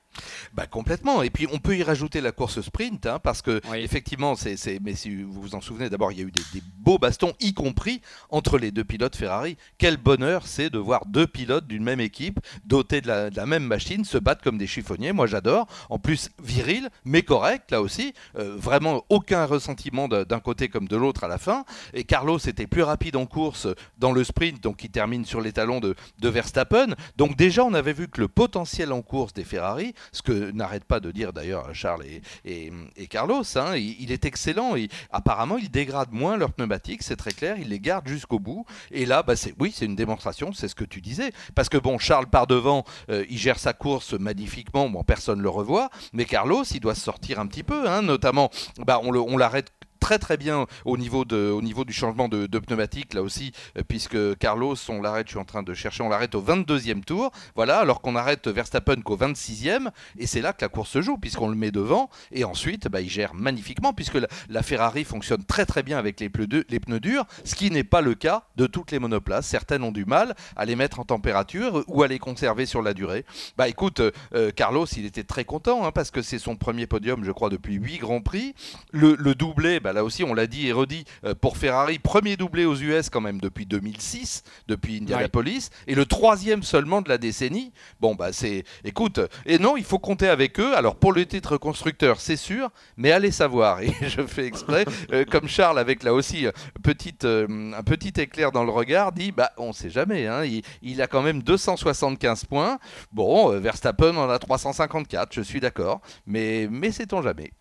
Bah complètement. Et puis on peut y rajouter la course sprint, hein, parce que oui. effectivement, c'est, c'est, mais si vous vous en souvenez, d'abord il y a eu des, des beaux bastons, y compris entre les deux pilotes Ferrari. Quel bonheur c'est de voir deux pilotes d'une même équipe, dotés de la, de la même machine, se battre comme des chiffonniers. Moi j'adore. En plus viril, mais correct là aussi. Euh, vraiment aucun ressentiment de, d'un côté comme de l'autre à la fin. Et Carlos était plus rapide en course dans le sprint, donc il termine sur les talons de, de Verstappen. Donc déjà on avait vu que le potentiel en course des Ferrari, ce que n'arrête pas de dire d'ailleurs Charles et, et, et Carlos, hein, il, il est excellent. Il, apparemment, ils dégradent moins leurs pneumatiques, c'est très clair. Ils les gardent jusqu'au bout. Et là, bah, c'est, oui, c'est une démonstration, c'est ce que tu disais. Parce que bon, Charles part devant, euh, il gère sa course magnifiquement. Bon, personne ne le revoit. Mais Carlos, il doit se sortir un petit peu, hein, notamment, bah, on, le, on l'arrête très très bien au niveau, de, au niveau du changement de, de pneumatique là aussi, euh, puisque Carlos, on l'arrête, je suis en train de chercher, on l'arrête au vingt-deuxième tour, voilà, alors qu'on arrête Verstappen qu'au vingt-sixième, et c'est là que la course se joue, puisqu'on le met devant, et ensuite bah, il gère magnifiquement, puisque la, la Ferrari fonctionne très très bien avec les pneus, de, les pneus durs, ce qui n'est pas le cas de toutes les monoplaces. Certaines ont du mal à les mettre en température ou à les conserver sur la durée. Bah écoute, euh, Carlos, il était très content, hein, parce que c'est son premier podium, je crois, depuis huit Grands Prix. Le, le doublé, bah, là aussi on l'a dit et redit, euh, pour Ferrari, premier doublé aux U S quand même depuis deux mille six, depuis Indianapolis, ouais. Et le troisième seulement de la décennie. Bon bah c'est, écoute, et non, il faut compter avec eux. Alors pour le titre constructeur, c'est sûr, mais allez savoir, et je fais exprès, euh, comme Charles avec là aussi euh, petite, euh, un petit éclair dans le regard, dit bah on sait jamais, hein, il, il a quand même deux cent soixante-quinze points. Bon, euh, Verstappen en a trois cent cinquante-quatre, je suis d'accord, mais, mais sait-on jamais.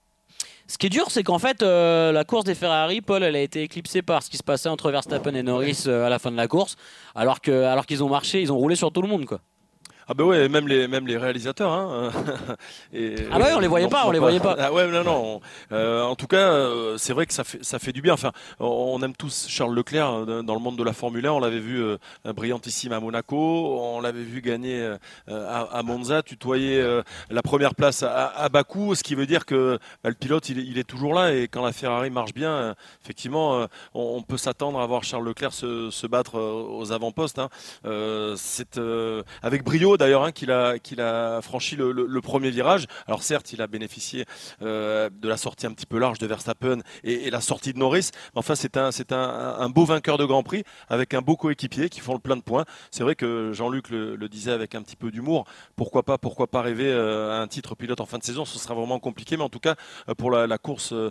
Ce qui est dur, c'est qu'en fait, euh, la course des Ferrari, Paul, elle a été éclipsée par ce qui se passait entre Verstappen et Norris euh, à la fin de la course, alors, que, alors qu'ils ont marché, ils ont roulé sur tout le monde, quoi. Ah bah ouais, même les même les réalisateurs. Hein. Et, ah bah ouais, on les voyait non, pas, on les voyait pas. Ah ouais, non, non. Euh, en tout cas, euh, c'est vrai que ça fait ça fait du bien. Enfin, on aime tous Charles Leclerc dans le monde de la Formule un. On l'avait vu euh, brillantissime à Monaco, on l'avait vu gagner euh, à, à Monza, tutoyer euh, la première place à, à Bakou, ce qui veut dire que bah, le pilote il est, il est toujours là. Et quand la Ferrari marche bien, euh, effectivement, euh, on, on peut s'attendre à voir Charles Leclerc se, se battre euh, aux avant-postes. Hein. Euh, c'est euh, avec brio. D'ailleurs, hein, qu'il a, qu'il a franchi le, le, le premier virage. Alors certes, il a bénéficié euh, de la sortie un petit peu large de Verstappen et, et la sortie de Norris. Mais enfin, c'est, un, c'est un, un beau vainqueur de Grand Prix avec un beau coéquipier qui font le plein de points. C'est vrai que Jean-Luc le, le disait avec un petit peu d'humour. Pourquoi pas, pourquoi pas rêver euh, à un titre pilote en fin de saison. Ce sera vraiment compliqué. Mais en tout cas, pour la, la course euh,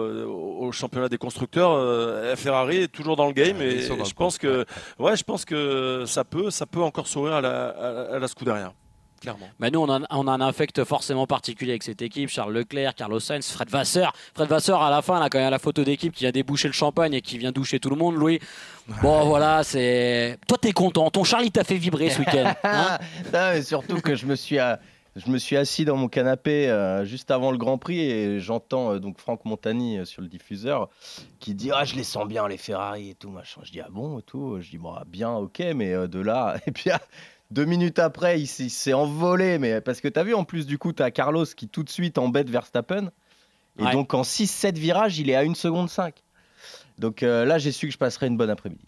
au championnat des constructeurs, euh, Ferrari est toujours dans le game. Et, et je pense que, ouais, je pense que ça peut, ça peut encore sourire à la, à, à la Scuderia, clairement. Bah nous, on a, on a un affect forcément particulier avec cette équipe. Charles Leclerc, Carlos Sainz, Fred Vasseur. Fred Vasseur, à la fin, là, quand il y a la photo d'équipe qui vient déboucher le champagne et qui vient doucher tout le monde, Louis. Bon, voilà, c'est. Toi, t'es content. Ton Charlie t'a fait vibrer ce week-end. Hein non, mais surtout que je me suis. À... Je me suis assis dans mon canapé euh, juste avant le Grand Prix et j'entends euh, donc Franck Montagny euh, sur le diffuseur qui dit ah je les sens bien les Ferrari et tout machin. Je dis ah bon et tout. Je dis bon bien ok mais euh, de là et puis ah, deux minutes après il s'est, il s'est envolé mais parce que t'as vu en plus du coup t'as Carlos qui tout de suite embête Verstappen et ouais. Donc en six sept virages il est à une seconde cinq. Donc euh, là j'ai su que je passerais une bonne après-midi.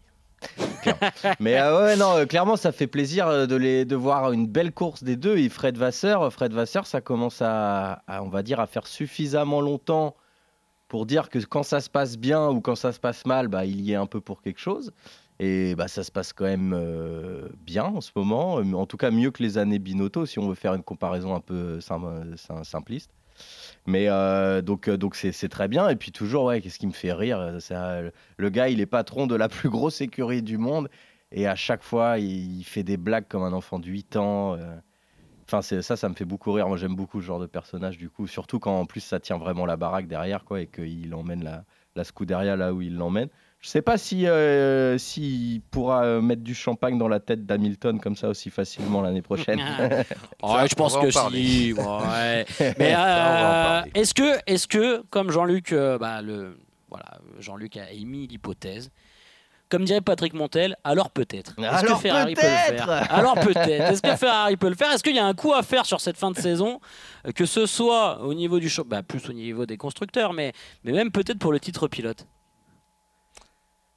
Mais euh, ouais non euh, clairement ça fait plaisir de les de voir une belle course des deux et Fred Vasseur Fred Vasseur ça commence à, à on va dire à faire suffisamment longtemps pour dire que quand ça se passe bien ou quand ça se passe mal bah il y est un peu pour quelque chose et bah ça se passe quand même euh, bien en ce moment en tout cas mieux que les années Binotto si on veut faire une comparaison un peu sim- sim- simpliste. Mais euh, donc, donc c'est, c'est très bien. Et puis toujours, ouais, qu'est-ce qui me fait rire c'est, euh, le gars, il est patron de la plus grosse écurie du monde. Et à chaque fois, il, il fait des blagues comme un enfant de huit ans. Euh. Enfin, c'est, ça, ça me fait beaucoup rire. Moi, j'aime beaucoup ce genre de personnage, du coup. Surtout quand, en plus, ça tient vraiment la baraque derrière, quoi, et qu'il emmène la, la Scuderia là où il l'emmène. Je sais pas si euh, s'il pourra euh, mettre du champagne dans la tête d'Hamilton comme ça aussi facilement l'année prochaine. Ouais, je pense que si. Ouais. Mais euh, est-ce que, est-ce que, comme Jean-Luc, euh, bah, le, voilà, Jean-Luc a émis l'hypothèse, comme dirait Patrick Montel, alors peut-être. Est-ce alors que Ferrari peut-être peut le faire Alors peut-être. Est-ce que Ferrari peut le faire Est-ce qu'il y a un coup à faire sur cette fin de saison, que ce soit au niveau du, bah, plus au niveau des constructeurs, mais, mais même peut-être pour le titre pilote?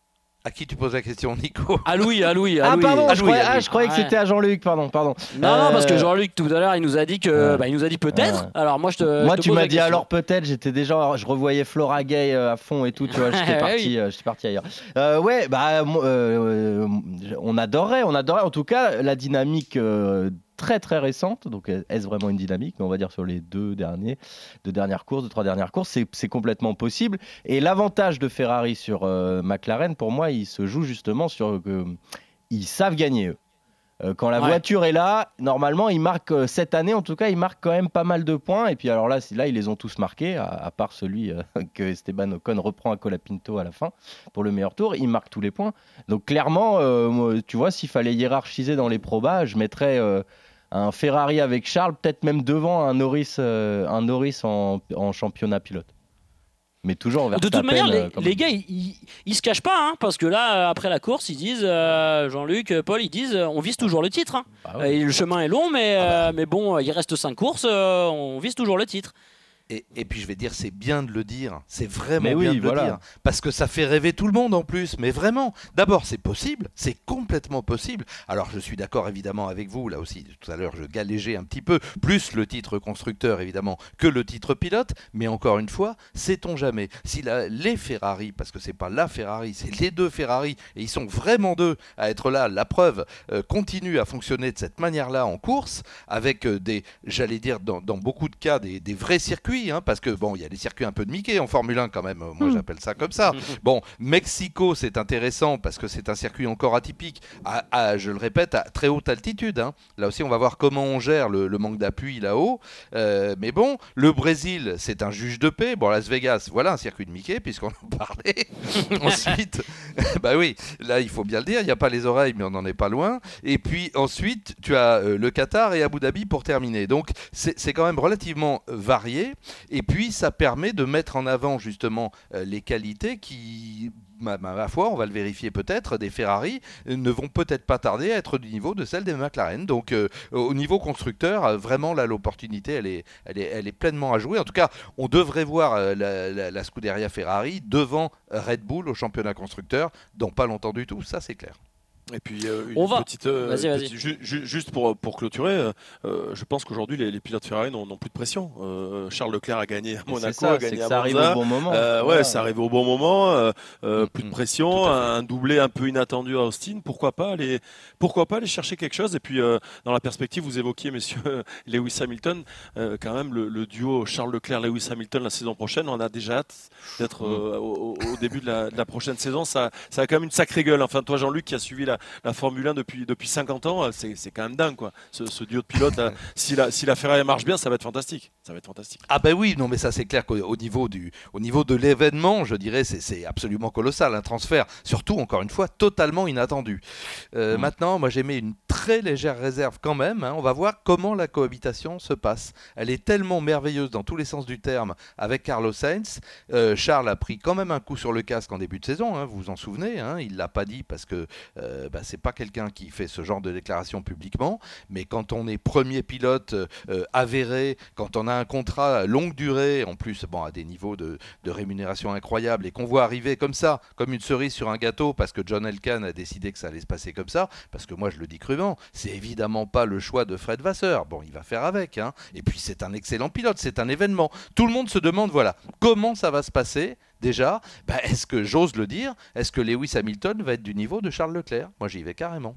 À qui tu poses la question, Nico? À Louis, à Louis, à Ah Louis. pardon, à je Louis, croyais, à ah, Louis. je croyais que Ouais. c'était à Jean-Luc, pardon, pardon. Non, Euh, non, parce que Jean-Luc tout à l'heure, il nous a dit que, Ouais. bah, il nous a dit peut-être. Ouais. Alors moi, je te. Moi, je te tu pose m'as la dit question. alors peut-être, j'étais déjà, je revoyais Flora Gay euh, à fond et tout, tu vois, j'étais Ouais, parti, oui. euh, j'étais parti ailleurs. Euh, ouais, bah, moi, euh, euh, on adorait, on adorait. En tout cas, la dynamique euh, très très récente. Donc, est-ce vraiment une dynamique? Mais on va dire sur les deux derniers, deux dernières courses, deux trois dernières courses, c'est, c'est complètement possible. Et l'avantage de Ferrari sur euh, McLaren, pour moi, il se joue justement sur que ils savent gagner eux. Euh, Quand la Ouais. voiture est là, normalement, ils marquent, euh, cette année en tout cas, ils marquent quand même pas mal de points. Et puis alors là, c'est- là ils les ont tous marqués, à, à part celui euh, que Esteban Ocon reprend à Colapinto à la fin pour le meilleur tour. Ils marquent tous les points. Donc clairement, euh, moi, tu vois, s'il fallait hiérarchiser dans les probas, je mettrais euh, un Ferrari avec Charles, peut-être même devant un Norris, euh, un Norris en, en championnat pilote. Mais toujours vers De toute manière, les, les gars, ils, ils, ils se cachent pas, hein, parce que là, euh, après la course, ils disent, euh, Jean-Luc, euh, Paul, ils disent, euh, on vise toujours le titre. Hein. Bah ouais. Euh, le chemin est long, mais, euh, mais bon, il reste cinq courses, euh, on vise toujours le titre. Et, et puis je vais dire, c'est bien de le dire, c'est vraiment Mais oui, bien de voilà. le dire, parce que ça fait rêver tout le monde en plus, mais vraiment, d'abord c'est possible, c'est complètement possible. Alors je suis d'accord évidemment avec vous, là aussi, tout à l'heure je galégeais un petit peu, plus le titre constructeur évidemment que le titre pilote, mais encore une fois, sait-on jamais, si la, les Ferrari, parce que c'est pas la Ferrari, c'est les deux Ferrari, et ils sont vraiment deux à être là, la preuve, euh, continuent à fonctionner de cette manière-là en course, avec euh, des, j'allais dire dans, dans beaucoup de cas, des, des vrais circuits, Hein, parce que bon, il y a des circuits un peu de Mickey en Formule un quand même, moi j'appelle ça comme ça. Bon, Mexico c'est intéressant parce que c'est un circuit encore atypique, à, à, je le répète, à très haute altitude. Hein. Là aussi on va voir comment on gère le, le manque d'appui là-haut. Euh, mais bon, le Brésil c'est un juge de paix. Bon, Las Vegas, voilà un circuit de Mickey puisqu'on en parlait. Ensuite, bah oui, là il faut bien le dire, il n'y a pas les oreilles mais on n'en est pas loin. Et puis ensuite tu as euh, le Qatar et Abu Dhabi pour terminer. Donc c'est, c'est quand même relativement varié. Et puis ça permet de mettre en avant justement euh, les qualités qui, ma, ma foi, on va le vérifier peut-être, des Ferrari euh, ne vont peut-être pas tarder à être du niveau de celle des McLaren. Donc euh, au niveau constructeur, euh, vraiment là l'opportunité elle est, elle, est, elle est pleinement à jouer. En tout cas, on devrait voir euh, la, la, la Scuderia Ferrari devant Red Bull au championnat constructeur dans pas longtemps du tout, ça c'est clair. Et puis euh, une On va. petite, euh, Vas-y, vas-y. petite- ju- ju- juste pour, pour clôturer, euh, euh, je pense qu'aujourd'hui les, les pilotes Ferrari n'ont, n'ont plus de pression. Euh, Charles Leclerc a gagné à C'est Monaco, ça, a c'est gagné que à ça arrive Monza. au bon moment. Euh, ouais, Voilà. ça arrive au bon moment. euh, euh, Mm, plus de mm, pression, tout à fait. un doublé un peu inattendu à Austin. Pourquoi pas aller, pourquoi pas aller chercher quelque chose. Et puis euh, dans la perspective, vous évoquiez, messieurs, Lewis Hamilton, euh, quand même le, le duo Charles Leclerc-Lewis Hamilton la saison prochaine. On a déjà hâte d'être euh, au, au début de la, de la prochaine saison. Ça, ça a quand même une sacrée gueule. Enfin, toi, Jean-Luc, qui a suivi la, la Formule un depuis depuis cinquante ans, c'est, c'est quand même dingue, quoi. Ce, ce duo de pilotes, là, si la si la Ferrari marche bien, ça va être fantastique. Ça va être fantastique. Ah ben oui, non mais ça c'est clair qu'au au niveau, du, au niveau de l'événement, je dirais, c'est, c'est absolument colossal, un transfert, surtout encore une fois, totalement inattendu. Euh, Mmh. Maintenant, moi j'ai mis une très légère réserve quand même, hein. On va voir comment la cohabitation se passe. Elle est tellement merveilleuse dans tous les sens du terme avec Carlos Sainz. Euh, Charles a pris quand même un coup sur le casque en début de saison, hein, vous vous en souvenez, hein, il ne l'a pas dit parce que euh, bah, c'est pas quelqu'un qui fait ce genre de déclaration publiquement, mais quand on est premier pilote euh, avéré, quand on a un contrat longue durée, en plus bon, à des niveaux de, de rémunération incroyables, et qu'on voit arriver comme ça, comme une cerise sur un gâteau, parce que John Elkann a décidé que ça allait se passer comme ça, parce que moi je le dis crûment, c'est évidemment pas le choix de Fred Vasseur, bon il va faire avec, hein. Et puis c'est un excellent pilote, c'est un événement, tout le monde se demande, voilà, comment ça va se passer déjà, bah, est-ce que, j'ose le dire, est-ce que Lewis Hamilton va être du niveau de Charles Leclerc? Moi j'y vais carrément.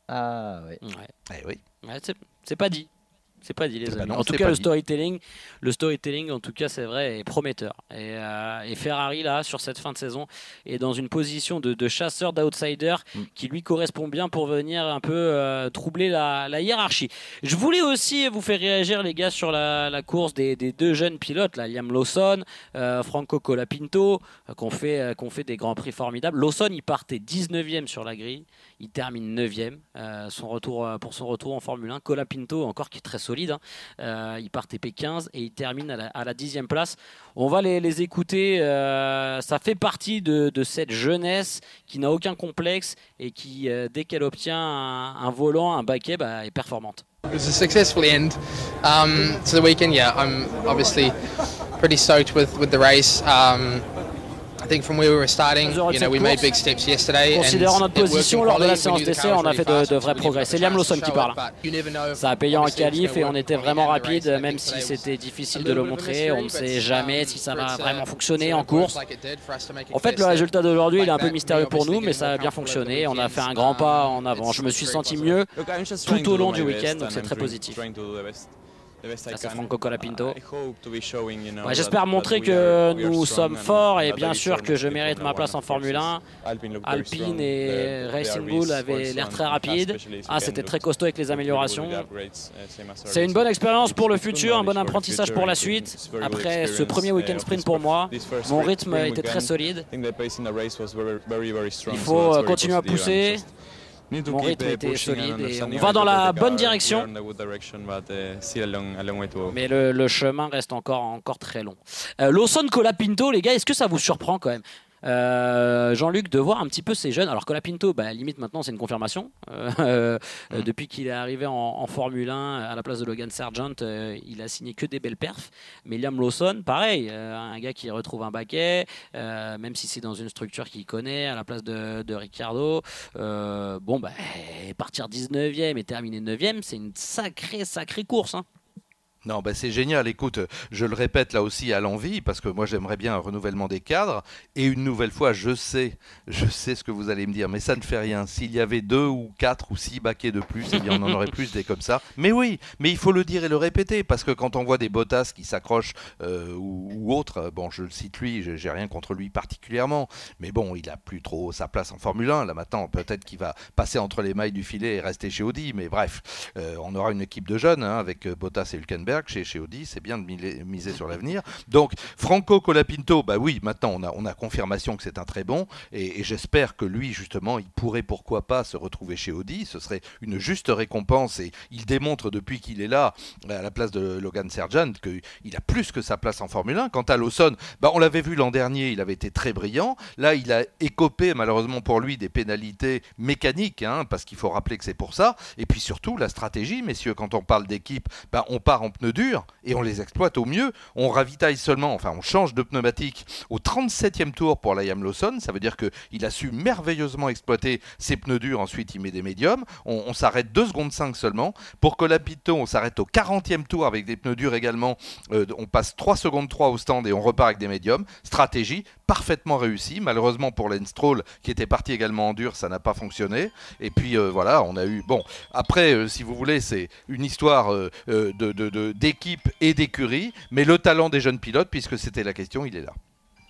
Ah oui. Ouais. Eh oui. Ouais, c'est, c'est pas dit. C'est pas dit, les Bah amis. non, en tout c'est cas, pas le dit. storytelling, le storytelling, en tout cas, c'est vrai, est prometteur. Et, euh, et Ferrari, là, sur cette fin de saison, est dans une position de, de chasseur, d'outsider, Mm. qui lui correspond bien pour venir un peu euh, troubler la, la hiérarchie. Je voulais aussi vous faire réagir, les gars, sur la, la course des, des deux jeunes pilotes, là, Liam Lawson, euh, Franco Colapinto, euh, qu'on fait, euh, qu'on fait des grands prix formidables. Lawson, il partait dix-neuvième sur la grille, il termine neuvième euh, son retour, euh, pour son retour en Formule un. Colapinto, encore qui est très solide, hein. Euh, il partait P quinze et il termine à la, à la dixième place. On va les, les écouter. Euh, ça fait partie de, de cette jeunesse qui n'a aucun complexe et qui, euh, dès qu'elle obtient un, un volant, un baquet, bah, est performante. It was a successful end um, to the weekend. Yeah, I'm obviously pretty stoked with, with the race. Um, I think from where we were starting, you know, we made big steps yesterday. Considérant notre position lors de la séance d'essai, on a fait de, de vrais progrès. C'est Liam Lawson qui parle. Ça a payé en qualif et on était vraiment rapide, même si c'était difficile de le montrer. On ne sait jamais si ça va vraiment fonctionner en course. En fait, le résultat d'aujourd'hui, il est un peu mystérieux pour nous, mais ça a bien fonctionné. On a fait un grand pas en avant. Je me suis senti mieux tout au long du week-end, donc c'est très positif. Ça, c'est Franco Colapinto. Ouais, j'espère montrer que nous sommes forts et bien sûr que je mérite ma place en Formule un. Alpine et Racing Bull avaient l'air très rapides. Ah, c'était très costaud avec les améliorations. C'est une bonne expérience pour le futur, un bon apprentissage pour la suite. Après ce premier week-end sprint pour moi, mon rythme était très solide. Il faut continuer à pousser. Mon rythme était solide et on va dans la bonne direction. Mais le, le chemin reste encore, encore très long. Euh, Lawson Colapinto, les gars, est-ce que ça vous surprend quand même Euh, Jean-Luc, de voir un petit peu ces jeunes. Alors Colapinto, bah, limite maintenant c'est une confirmation. Euh, euh, mmh. Depuis qu'il est arrivé en, en Formule un à la place de Logan Sargent, euh, il a signé que des belles perfs. Mais Liam Lawson, pareil, euh, un gars qui retrouve un baquet, euh, même si c'est dans une structure qu'il connaît, à la place de, de Ricciardo. Euh, bon, bah, partir dix-neuvième et terminer neuvième, c'est une sacrée, sacrée course. Hein. Non, bah c'est génial. Écoute, je le répète là aussi à l'envie, parce que moi j'aimerais bien un renouvellement des cadres. Et une nouvelle fois, je sais, je sais ce que vous allez me dire, mais ça ne fait rien. S'il y avait deux ou quatre ou six baquets de plus, eh bien on en aurait plus des comme ça. Mais oui, mais il faut le dire et le répéter, parce que quand on voit des Bottas qui s'accrochent euh, ou, ou autres, bon, je le cite lui, j'ai rien contre lui particulièrement, mais bon, il a plus trop sa place en Formule un. Là maintenant, peut-être qu'il va passer entre les mailles du filet et rester chez Audi, mais bref, euh, on aura une équipe de jeunes hein, avec Bottas et Hülkenberg. Chez, chez Audi, c'est bien de miser sur l'avenir. Donc, Franco Colapinto, bah oui, maintenant on a, on a confirmation que c'est un très bon, et, et j'espère que lui, justement, il pourrait pourquoi pas se retrouver chez Audi. Ce serait une juste récompense, et il démontre depuis qu'il est là, à la place de Logan Sargent, qu'il a plus que sa place en Formule un. Quant à Lawson, bah on l'avait vu l'an dernier, il avait été très brillant. Là, il a écopé, malheureusement pour lui, des pénalités mécaniques, hein, parce qu'il faut rappeler que c'est pour ça. Et puis surtout, la stratégie, messieurs, quand on parle d'équipe, bah on part en pneus durs et on les exploite au mieux. On ravitaille seulement, enfin on change de pneumatique au trente-septième tour pour Liam Lawson. Ça veut dire qu'il a su merveilleusement exploiter ses pneus durs. Ensuite il met des médiums. On, on s'arrête deux secondes cinq seulement. Pour Colapinto, on s'arrête au quarantième tour avec des pneus durs également. Euh, on passe trois secondes trois au stand et on repart avec des médiums. Stratégie parfaitement réussie. Malheureusement pour Lance Stroll qui était parti également en dur, ça n'a pas fonctionné. Et puis euh, voilà, on a eu... Bon, après, euh, si vous voulez, c'est une histoire euh, de, de, de, d'équipe et d'écurie, mais le talent des jeunes pilotes, puisque c'était la question, il est là.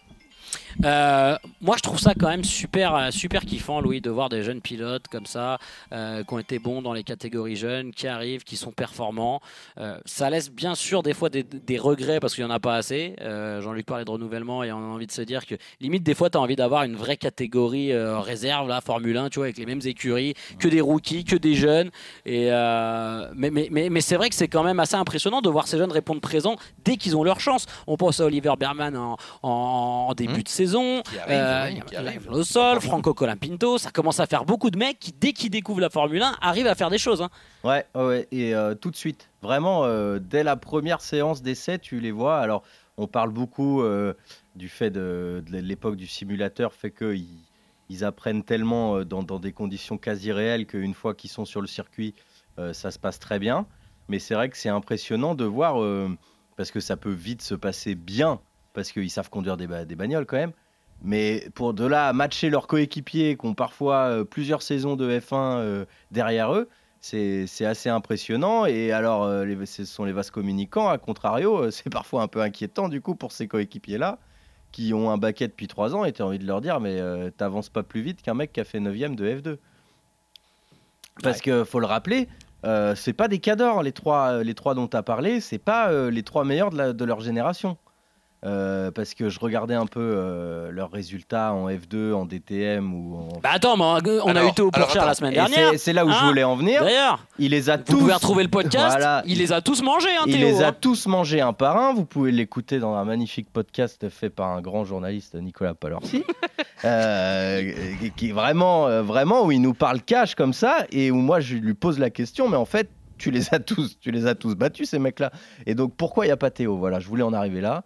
Euh, moi je trouve ça quand même super, super kiffant, Louis, de voir des jeunes pilotes comme ça euh, qui ont été bons dans les catégories jeunes, qui arrivent, qui sont performants. Euh, ça laisse bien sûr des fois des, des regrets parce qu'il n'y en a pas assez. euh, Jean-Luc parlait de renouvellement et on a envie de se dire que limite des fois tu as envie d'avoir une vraie catégorie euh, réserve, là, Formule un, tu vois, avec les mêmes écuries, que des rookies, que des jeunes. Et, euh, mais mais, mais, mais c'est vrai que c'est quand même assez impressionnant de voir ces jeunes répondre présent dès qu'ils ont leur chance. On pense à Oliver Berman en, en, en début mmh. de saison. Qui arrive, euh, oui, qui arrive au sol, Franco Colapinto, ça commence à faire beaucoup de mecs qui, dès qu'ils découvrent la Formule un, arrivent à faire des choses. Hein. Ouais, ouais, et euh, tout de suite. Vraiment, euh, dès la première séance d'essai, tu les vois. Alors, on parle beaucoup euh, du fait de, de l'époque du simulateur, fait qu'ils ils apprennent tellement dans, dans des conditions quasi réelles qu'une fois qu'ils sont sur le circuit, euh, ça se passe très bien. Mais c'est vrai que c'est impressionnant de voir, euh, parce que ça peut vite se passer bien, parce qu'ils savent conduire des, ba- des bagnoles quand même. Mais pour de là à matcher leurs coéquipiers qui ont parfois euh, plusieurs saisons de F un euh, derrière eux, c'est, c'est assez impressionnant. Et alors, euh, les, ce sont les vases communicants, à contrario, euh, c'est parfois un peu inquiétant du coup pour ces coéquipiers-là qui ont un baquet depuis trois ans et tu as envie de leur dire, mais euh, t'avances pas plus vite qu'un mec qui a fait neuvième de F deux. Parce ouais. qu'il faut le rappeler, euh, c'est pas des cadors, les trois, les trois dont tu as parlé, c'est pas euh, les trois meilleurs de, la, de leur génération. Euh, parce que je regardais un peu euh, leurs résultats en F deux, en D T M ou en... Bah attends, mais on alors, a eu Théo Pourchard la semaine dernière. C'est, c'est là où hein je voulais en venir. D'ailleurs, il les a vous tous. pouvez retrouver le podcast. Voilà. Il les a tous mangés, hein, Théo. Il les a hein. tous mangés un par un. Vous pouvez l'écouter dans un magnifique podcast fait par un grand journaliste, Nicolas Palorsi, euh, qui vraiment, vraiment où il nous parle cash comme ça et où moi je lui pose la question, mais en fait, tu les as tous, tu les as tous battus ces mecs-là. Et donc pourquoi il y a pas Théo ? Voilà, je voulais en arriver là.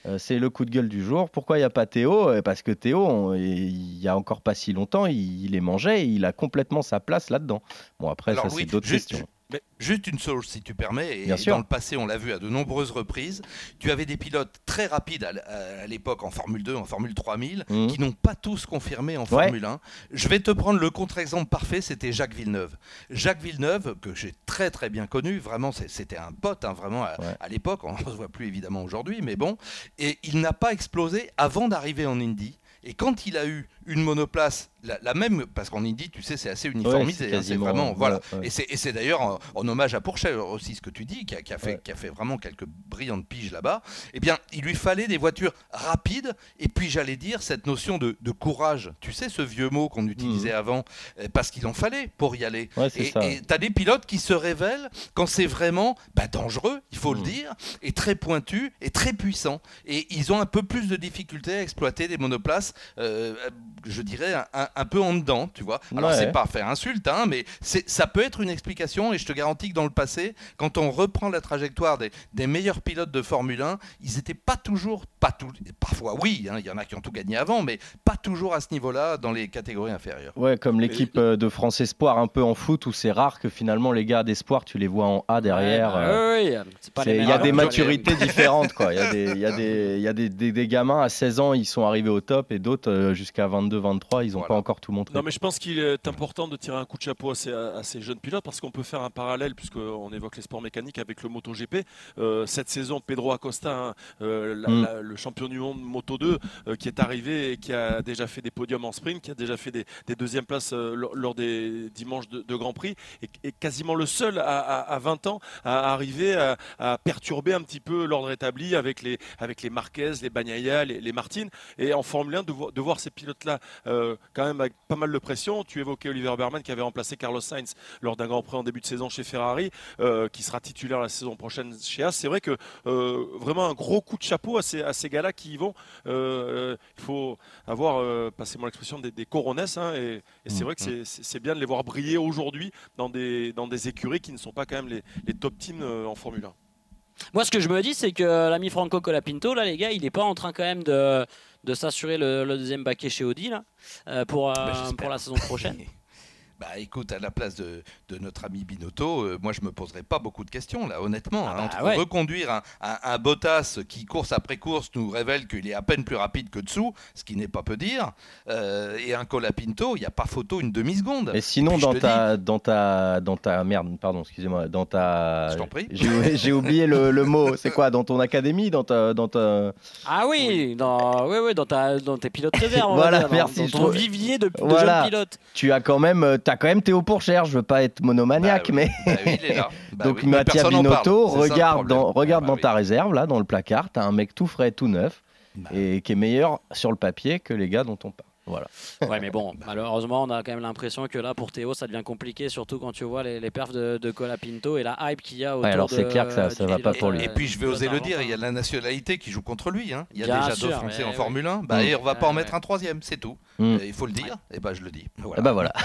Euh, c'est le coup de gueule du jour. Pourquoi il n'y a pas Théo ? Parce que Théo, on, il n'y a encore pas si longtemps, il, il les mangeait et il a complètement sa place là-dedans. Bon, après, Alors, ça, oui, c'est d'autres juste, questions. Mais juste une chose, si tu permets, et Bien sûr. dans le passé, on l'a vu à de nombreuses reprises, tu avais des pilotes très rapides à, l- à l'époque en Formule deux, en Formule trois mille, Mmh. qui n'ont pas tous confirmé en Formule un. Je vais te prendre le contre-exemple parfait, c'était Jacques Villeneuve. Jacques Villeneuve, que j'ai très très bien connu, vraiment, c'est- c'était un pote, hein, vraiment, à, Ouais. à l'époque, on ne se voit plus évidemment aujourd'hui, mais bon, et il n'a pas explosé avant d'arriver en Indy. Et quand il a eu une monoplace, la, la même, parce qu'en Indy, tu sais, c'est assez uniformisé, c'est hein, c'est quasiment, vraiment, ouais, voilà. ouais. Et c'est, et c'est d'ailleurs en, en hommage à Pourchaire aussi ce que tu dis, qui a, qui a fait, Ouais. qui a fait vraiment quelques brillantes piges là-bas. Eh bien, il lui fallait des voitures rapides, et puis j'allais dire cette notion de, de courage. Tu sais, ce vieux mot qu'on utilisait avant, euh, parce qu'il en fallait pour y aller. Ouais, c'est et ça. et t'as des pilotes qui se révèlent quand c'est vraiment bah, dangereux, il faut le dire, et très pointu, et très puissant. Et ils ont un peu plus de difficultés à exploiter des monoplaces, euh, je dirais, un, un- un peu en dedans, tu vois. Alors, Ouais. c'est pas faire insulte, hein, mais c'est, ça peut être une explication, et je te garantis que dans le passé, quand on reprend la trajectoire des, des meilleurs pilotes de Formule un, ils n'étaient pas toujours, pas tout, parfois oui, hein, il y en a qui ont tout gagné avant, mais pas toujours à ce niveau-là dans les catégories inférieures. Ouais, comme l'équipe euh, de France Espoir un peu en foot où c'est rare que finalement les gars d'Espoir tu les vois en A derrière. Ouais, euh, ouais, ouais, c'est pas les c'est- Il mêmes y a des aventures. maturités différentes quoi. Il y a des, il y a des, il y a des, des, des gamins à seize ans ils sont arrivés au top et d'autres euh, jusqu'à vingt-deux vingt-trois ils n'ont Voilà. pas encore tout montré. Non, mais je pense qu'il est important de tirer un coup de chapeau à ces, à ces jeunes pilotes parce qu'on peut faire un parallèle, puisqu'on évoque les sports mécaniques avec le MotoGP. Euh, cette saison, Pedro Acosta, hein, euh, la- Mm. la- le champion du monde Moto deux, euh, qui est arrivé et qui a déjà fait des podiums en sprint, qui a déjà fait des, des deuxièmes places euh, lors, lors des dimanches de, de Grand Prix, et, et quasiment le seul à, à- à vingt ans à arriver à, à perturber un petit peu l'ordre établi avec les, avec les Marquez, les Bagnaia, les, les Martin. Et en Formule un, de, vo- de voir ces pilotes-là euh, quand même avec pas mal de pression. Tu évoquais Oliver Berman qui avait remplacé Carlos Sainz lors d'un Grand Prix en début de saison chez Ferrari, euh, qui sera titulaire la saison prochaine chez Haas. C'est vrai que euh, vraiment un gros coup de chapeau à ces, à ces gars-là qui y vont. Euh, il faut avoir, euh, passez-moi l'expression, des, des corones, hein, et, et c'est Mmh, vrai que c'est, c'est- c'est bien de les voir briller aujourd'hui dans des, dans des écuries qui ne sont pas quand même les, les top teams euh, en Formule un. Moi, ce que je me dis, c'est que l'ami Franco Colapinto, là, les gars, il n'est pas en train quand même de, de s'assurer le, le deuxième baquet chez Audi là, euh, pour, euh, Bah, j'espère. pour la saison prochaine. Bah écoute, à la place de, de notre ami Binotto, euh, moi je me poserais pas beaucoup de questions là, honnêtement. Ah hein. bah Entre ouais. reconduire un, un, un Bottas qui course après course nous révèle qu'il est à peine plus rapide que dessous, ce qui n'est pas peu dire, euh, et un Colapinto, il n'y a pas photo une demi-seconde. Et sinon, puis, je dans te ta, dans ta, dans ta merde, pardon, excusez-moi, dans ta, Je t'en prie. j'ai, j'ai oublié le, le mot. C'est quoi, dans ton académie, dans ta, dans ta. Ah oui, Dans, oui, oui, dans, ta, dans tes pilotes réserves, on va Voilà, dire, dans- merci, dans je ton trouve- vivier de, de Voilà. jeunes pilotes. Tu as quand même, euh, t'as quand même Théo Pourchaire. Je veux pas être monomaniaque, Bah oui, mais bah oui, il est là. Bah donc oui, mais Mattia personne en Binotto, parle, c'est ça le regarde problème. dans, regarde Ah bah dans oui. ta réserve là, dans le placard, t'as un mec tout frais, tout neuf, Bah. et qui est meilleur sur le papier que les gars dont on parle. Voilà. Ouais, mais bon, malheureusement, on a quand même l'impression que là, pour Théo, ça devient compliqué, surtout quand tu vois les, les perfs de, de Colapinto et la hype qu'il y a autour Ouais, alors de, c'est clair que ça- ça du va pas pilote, pour lui. euh, Et puis je vais du oser pilote le dire, il y a argentin. la nationalité qui joue contre lui. hein. Il y a Bien déjà sûr, deux Français mais en oui. Formule un. Bah, Mm. et on va pas en Ouais, mettre ouais. un troisième, c'est tout. Mm. Euh, il faut le dire. Et bah je le dis. Voilà. Et bah voilà.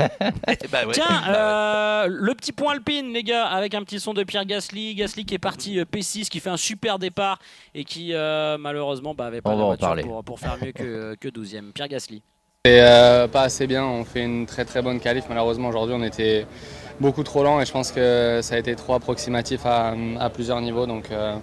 Eh bah ouais. Tiens, Bah ouais. euh, le petit point alpine, les gars, avec un petit son de Pierre Gasly. Gasly qui est parti euh, P six, qui fait un super départ et qui euh, malheureusement bah, avait pas On la va en voiture parler. pour, pour faire mieux que, que douzième. Pierre Gasly. Et euh, pas assez bien, on fait une très très bonne qualif. Malheureusement aujourd'hui on était beaucoup trop lent et je pense que ça a été trop approximatif à, à plusieurs niveaux. Donc il euh, va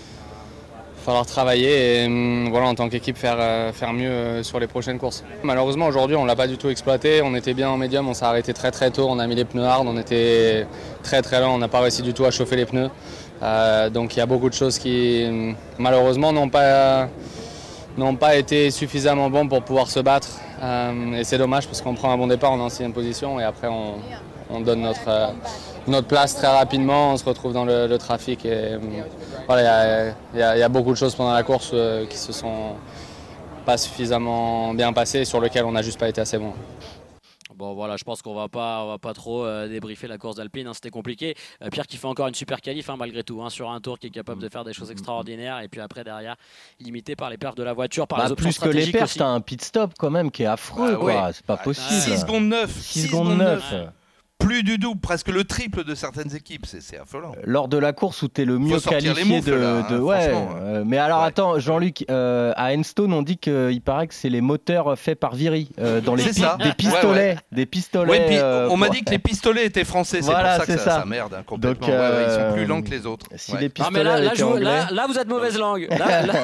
falloir travailler et hum, voilà, en tant qu'équipe faire, euh, faire mieux euh, sur les prochaines courses. Malheureusement aujourd'hui on ne l'a pas du tout exploité, on était bien en médium, on s'est arrêté très très tôt, on a mis les pneus hard, on était très très lent, on n'a pas réussi du tout à chauffer les pneus. Euh, donc il y a beaucoup de choses qui hum, malheureusement n'ont pas... n'ont pas été suffisamment bons pour pouvoir se battre. Euh, et c'est dommage parce qu'on prend un bon départ, on est en sixième position et après on, on donne notre, euh, notre place très rapidement, on se retrouve dans le, le trafic. Et, euh, voilà, il y, y a beaucoup de choses pendant la course euh, qui se sont pas suffisamment bien passées et sur lesquelles on n'a juste pas été assez bon. Bon voilà, je pense qu'on va pas, on va pas trop euh, débriefer la course d'Alpine, hein, c'était compliqué. Euh, Pierre qui fait encore une super qualif hein, malgré tout, hein, sur un tour qui est capable de faire des choses extraordinaires et puis après derrière limité par les perfs de la voiture, par Bah, les options plus que les stratégiques perfs, aussi. t'as un pit stop quand même qui est affreux, Bah quoi. ouais. C'est pas possible. six secondes neuf. six secondes neuf. plus du double, presque le triple de certaines équipes. C'est, c'est affolant. Lors de la course où tu es le mieux qualifié moufles, de, là, de hein, ouais. Euh, mais alors ouais. attends, Jean-Luc, euh, à Enstone, on dit qu'il paraît que c'est les moteurs faits par Viry euh, dans les pi- des pistolets, ouais, ouais. des pistolets. Ouais, puis, euh, on pour... m'a dit que les pistolets étaient français, c'est voilà, pour ça c'est que ça, ça. ça merde hein, complètement. Donc, euh, ouais, ouais, ils sont plus lents que les autres. Si ouais. les pistolets non, mais là, là, étaient je, anglais... là, là, vous êtes mauvaise langue. Là, là...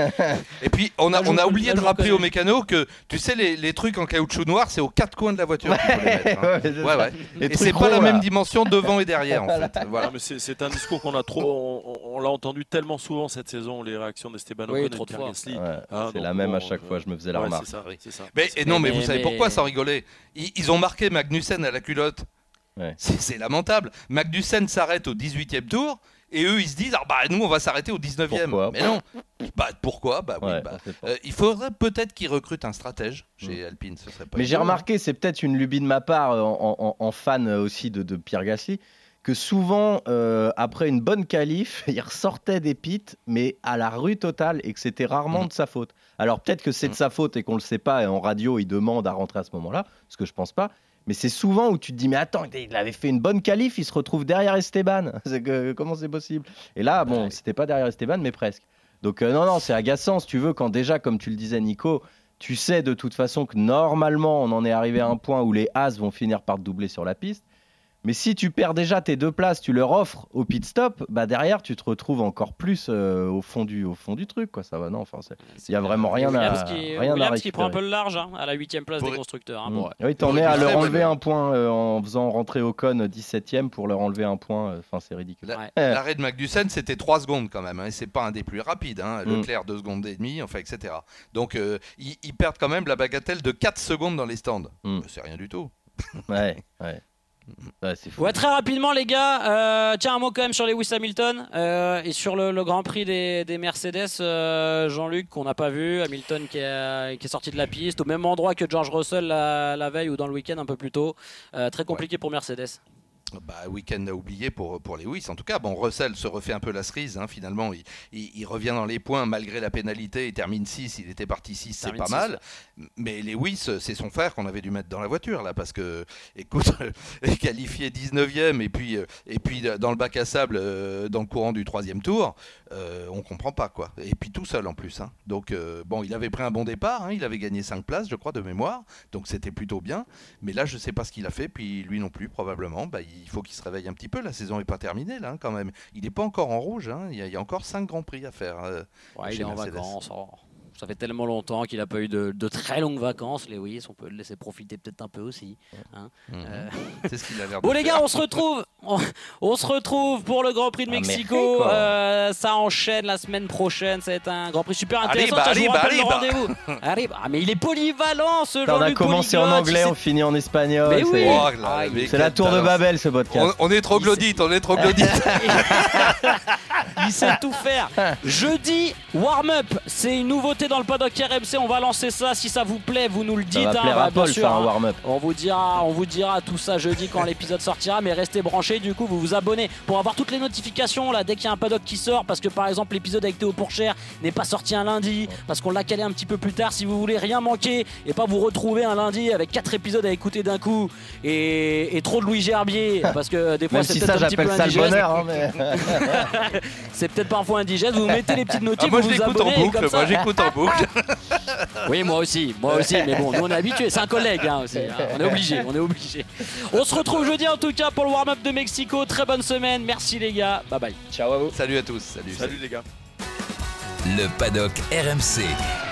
Et puis on a, là, on a je, oublié là, de rappeler connais. aux mécanos que tu sais les, les trucs en caoutchouc noir, c'est aux quatre coins de la voiture. Qu'il faut les mettre, hein. ouais, ouais, ouais. Et c'est pas la même dimension devant et derrière en fait. Voilà. Non, mais c'est, c'est un discours qu'on a trop, on, on l'a entendu tellement souvent cette saison, les réactions d'Esteban Ocon oui, et de Pierre Gasly. Ouais, ah, c'est donc, la même bon, à chaque euh, fois, je me faisais la ouais, remarque. C'est ça, oui, c'est ça. Mais, et non, mais, mais vous savez mais... pourquoi sans rigoler ils, ils ont marqué Magnussen à la culotte. Ouais. C'est, c'est lamentable. Magnussen s'arrête au dix-huitième tour. Et eux, ils se disent, ah bah nous, on va s'arrêter au dix-neuvième. Pourquoi Mais non. Bah pourquoi Bah oui. Ouais, bah, euh, il faudrait peut-être qu'ils recrutent un stratège chez mmh. Alpine. Ce serait pas Mais j'ai bon, remarqué, c'est peut-être une lubie de ma part, en, en, en fan aussi de, de Pierre Gasly, que souvent, euh, après une bonne qualif, il ressortait des pits, mais à la rue totale, et que c'était rarement mmh. de sa faute. Alors peut-être que c'est de sa faute et qu'on le sait pas, et en radio, il demande à rentrer à ce moment-là, ce que je pense pas. Mais c'est souvent où tu te dis, mais attends, il avait fait une bonne qualif, il se retrouve derrière Esteban. C'est que, comment c'est possible ? Et là, bon, ouais. c'était pas derrière Esteban, mais presque. Donc euh, non, non, c'est agaçant, si tu veux, quand déjà, comme tu le disais, Nico, tu sais de toute façon que normalement, on en est arrivé à un point où les As vont finir par te doubler sur la piste. Mais si tu perds déjà tes deux places, tu leur offres au pit stop, bah derrière tu te retrouves encore plus euh, au fond du au fond du truc quoi. Ça va non, enfin il y a vraiment rien Williams à qui, rien Williams à qui prend un peu le large hein, à la huitième place pour... des constructeurs. Hein, mmh. bon, ouais. Oui, t'en es à leur enlever un point euh, en faisant rentrer Ocon dix-septième pour leur enlever un point. Enfin euh, c'est ridicule. La, ouais. L'arrêt de Magnussen c'était trois secondes quand même. Hein, et c'est pas un des plus rapides. Hein, mmh. Leclerc deux secondes et demie, enfin et cetera. Donc euh, ils, ils perdent quand même la bagatelle de quatre secondes dans les stands. Mmh. C'est rien du tout. ouais ouais. Ouais, c'est fou. Ouais, très rapidement les gars, euh, tiens un mot quand même sur Lewis Hamilton euh, et sur le, le Grand Prix des, des Mercedes, euh, Jean-Luc qu'on n'a pas vu, Hamilton qui est, qui est sorti de la piste au même endroit que George Russell la, la veille ou dans le week-end un peu plus tôt, euh, très compliqué ouais. pour Mercedes. Bah, week-end oublié pour, pour Lewis. En tout cas, bon, Russell se refait un peu la cerise. Hein, finalement, il, il, il revient dans les points malgré la pénalité. Il termine six. Il était parti six, c'est pas six, mal. Ouais. Mais Lewis, c'est son frère qu'on avait dû mettre dans la voiture. Là, parce que, écoute, qualifié dix-neuvième et puis, et puis dans le bac à sable euh, dans le courant du troisième tour, euh, on comprend pas quoi. Et puis tout seul en plus. Hein. Donc, euh, bon, il avait pris un bon départ. Hein, il avait gagné cinq places, je crois, de mémoire. Donc, c'était plutôt bien. Mais là, je sais pas ce qu'il a fait. Puis lui non plus, probablement. Bah, il faut qu'il se réveille un petit peu. La saison n'est pas terminée là hein, quand même. Il n'est pas encore en rouge. Hein. Il, y a, il y a encore cinq grands prix à faire. Euh, ouais, il est en vacances. Oh. Ça fait tellement longtemps qu'il n'a pas eu de, de très longues vacances. Lewis, on peut le laisser profiter peut-être un peu aussi. Hein. Mmh. Euh... C'est ce qu'il a l'air de bon faire. les gars, on se retrouve. On, on se retrouve pour le Grand Prix de Mexico. Ah, euh, ça enchaîne la semaine prochaine. Ça va être un Grand Prix super intéressant. Arriba, je vous rappelle arriba, le rendez-vous. Arriba. Ah mais il est polyvalent ce Jean-Luc. On a commencé en anglais, c'est... on finit en espagnol. Mais oui. C'est, oh, là, c'est, c'est la tour de Babel ce podcast. On, on est troglodyte, on est troglodyte. Il sait tout faire. Jeudi, warm-up. C'est une nouveauté dans le paddock R M C. On va lancer ça. Si ça vous plaît, vous nous le dites. Ça va hein, plaire bah, à Paul bien sûr, faire un hein. warm-up. On vous dira, on vous dira tout ça jeudi quand l'épisode sortira. Mais restez branchés. Du coup, vous vous abonnez pour avoir toutes les notifications là dès qu'il y a un paddock qui sort. Parce que par exemple, l'épisode avec Théo Pourchère n'est pas sorti un lundi parce qu'on l'a calé un petit peu plus tard. Si vous voulez rien manquer et pas vous retrouver un lundi avec quatre épisodes à écouter d'un coup et, et trop de Louis Gerbier parce que des fois même c'est si peut-être ça, un petit peu j'appelle ça indigeste. le bonheur. Hein, mais... c'est peut-être parfois indigeste. Vous mettez les petites notifs. Ah, moi vous je vous l'écoute en abonnez, boucle. comme ça... Moi j'écoute en boucle. Oui, moi aussi, moi aussi. Mais bon, nous on est habitués. C'est un collègue hein, aussi. Hein. On est obligé, on est obligé. On se retrouve jeudi en tout cas pour le warm-up de Mexico. Très bonne semaine. Merci les gars. Bye bye. Ciao à vous. Salut à tous. Salut. Salut les gars. Le paddock R M C.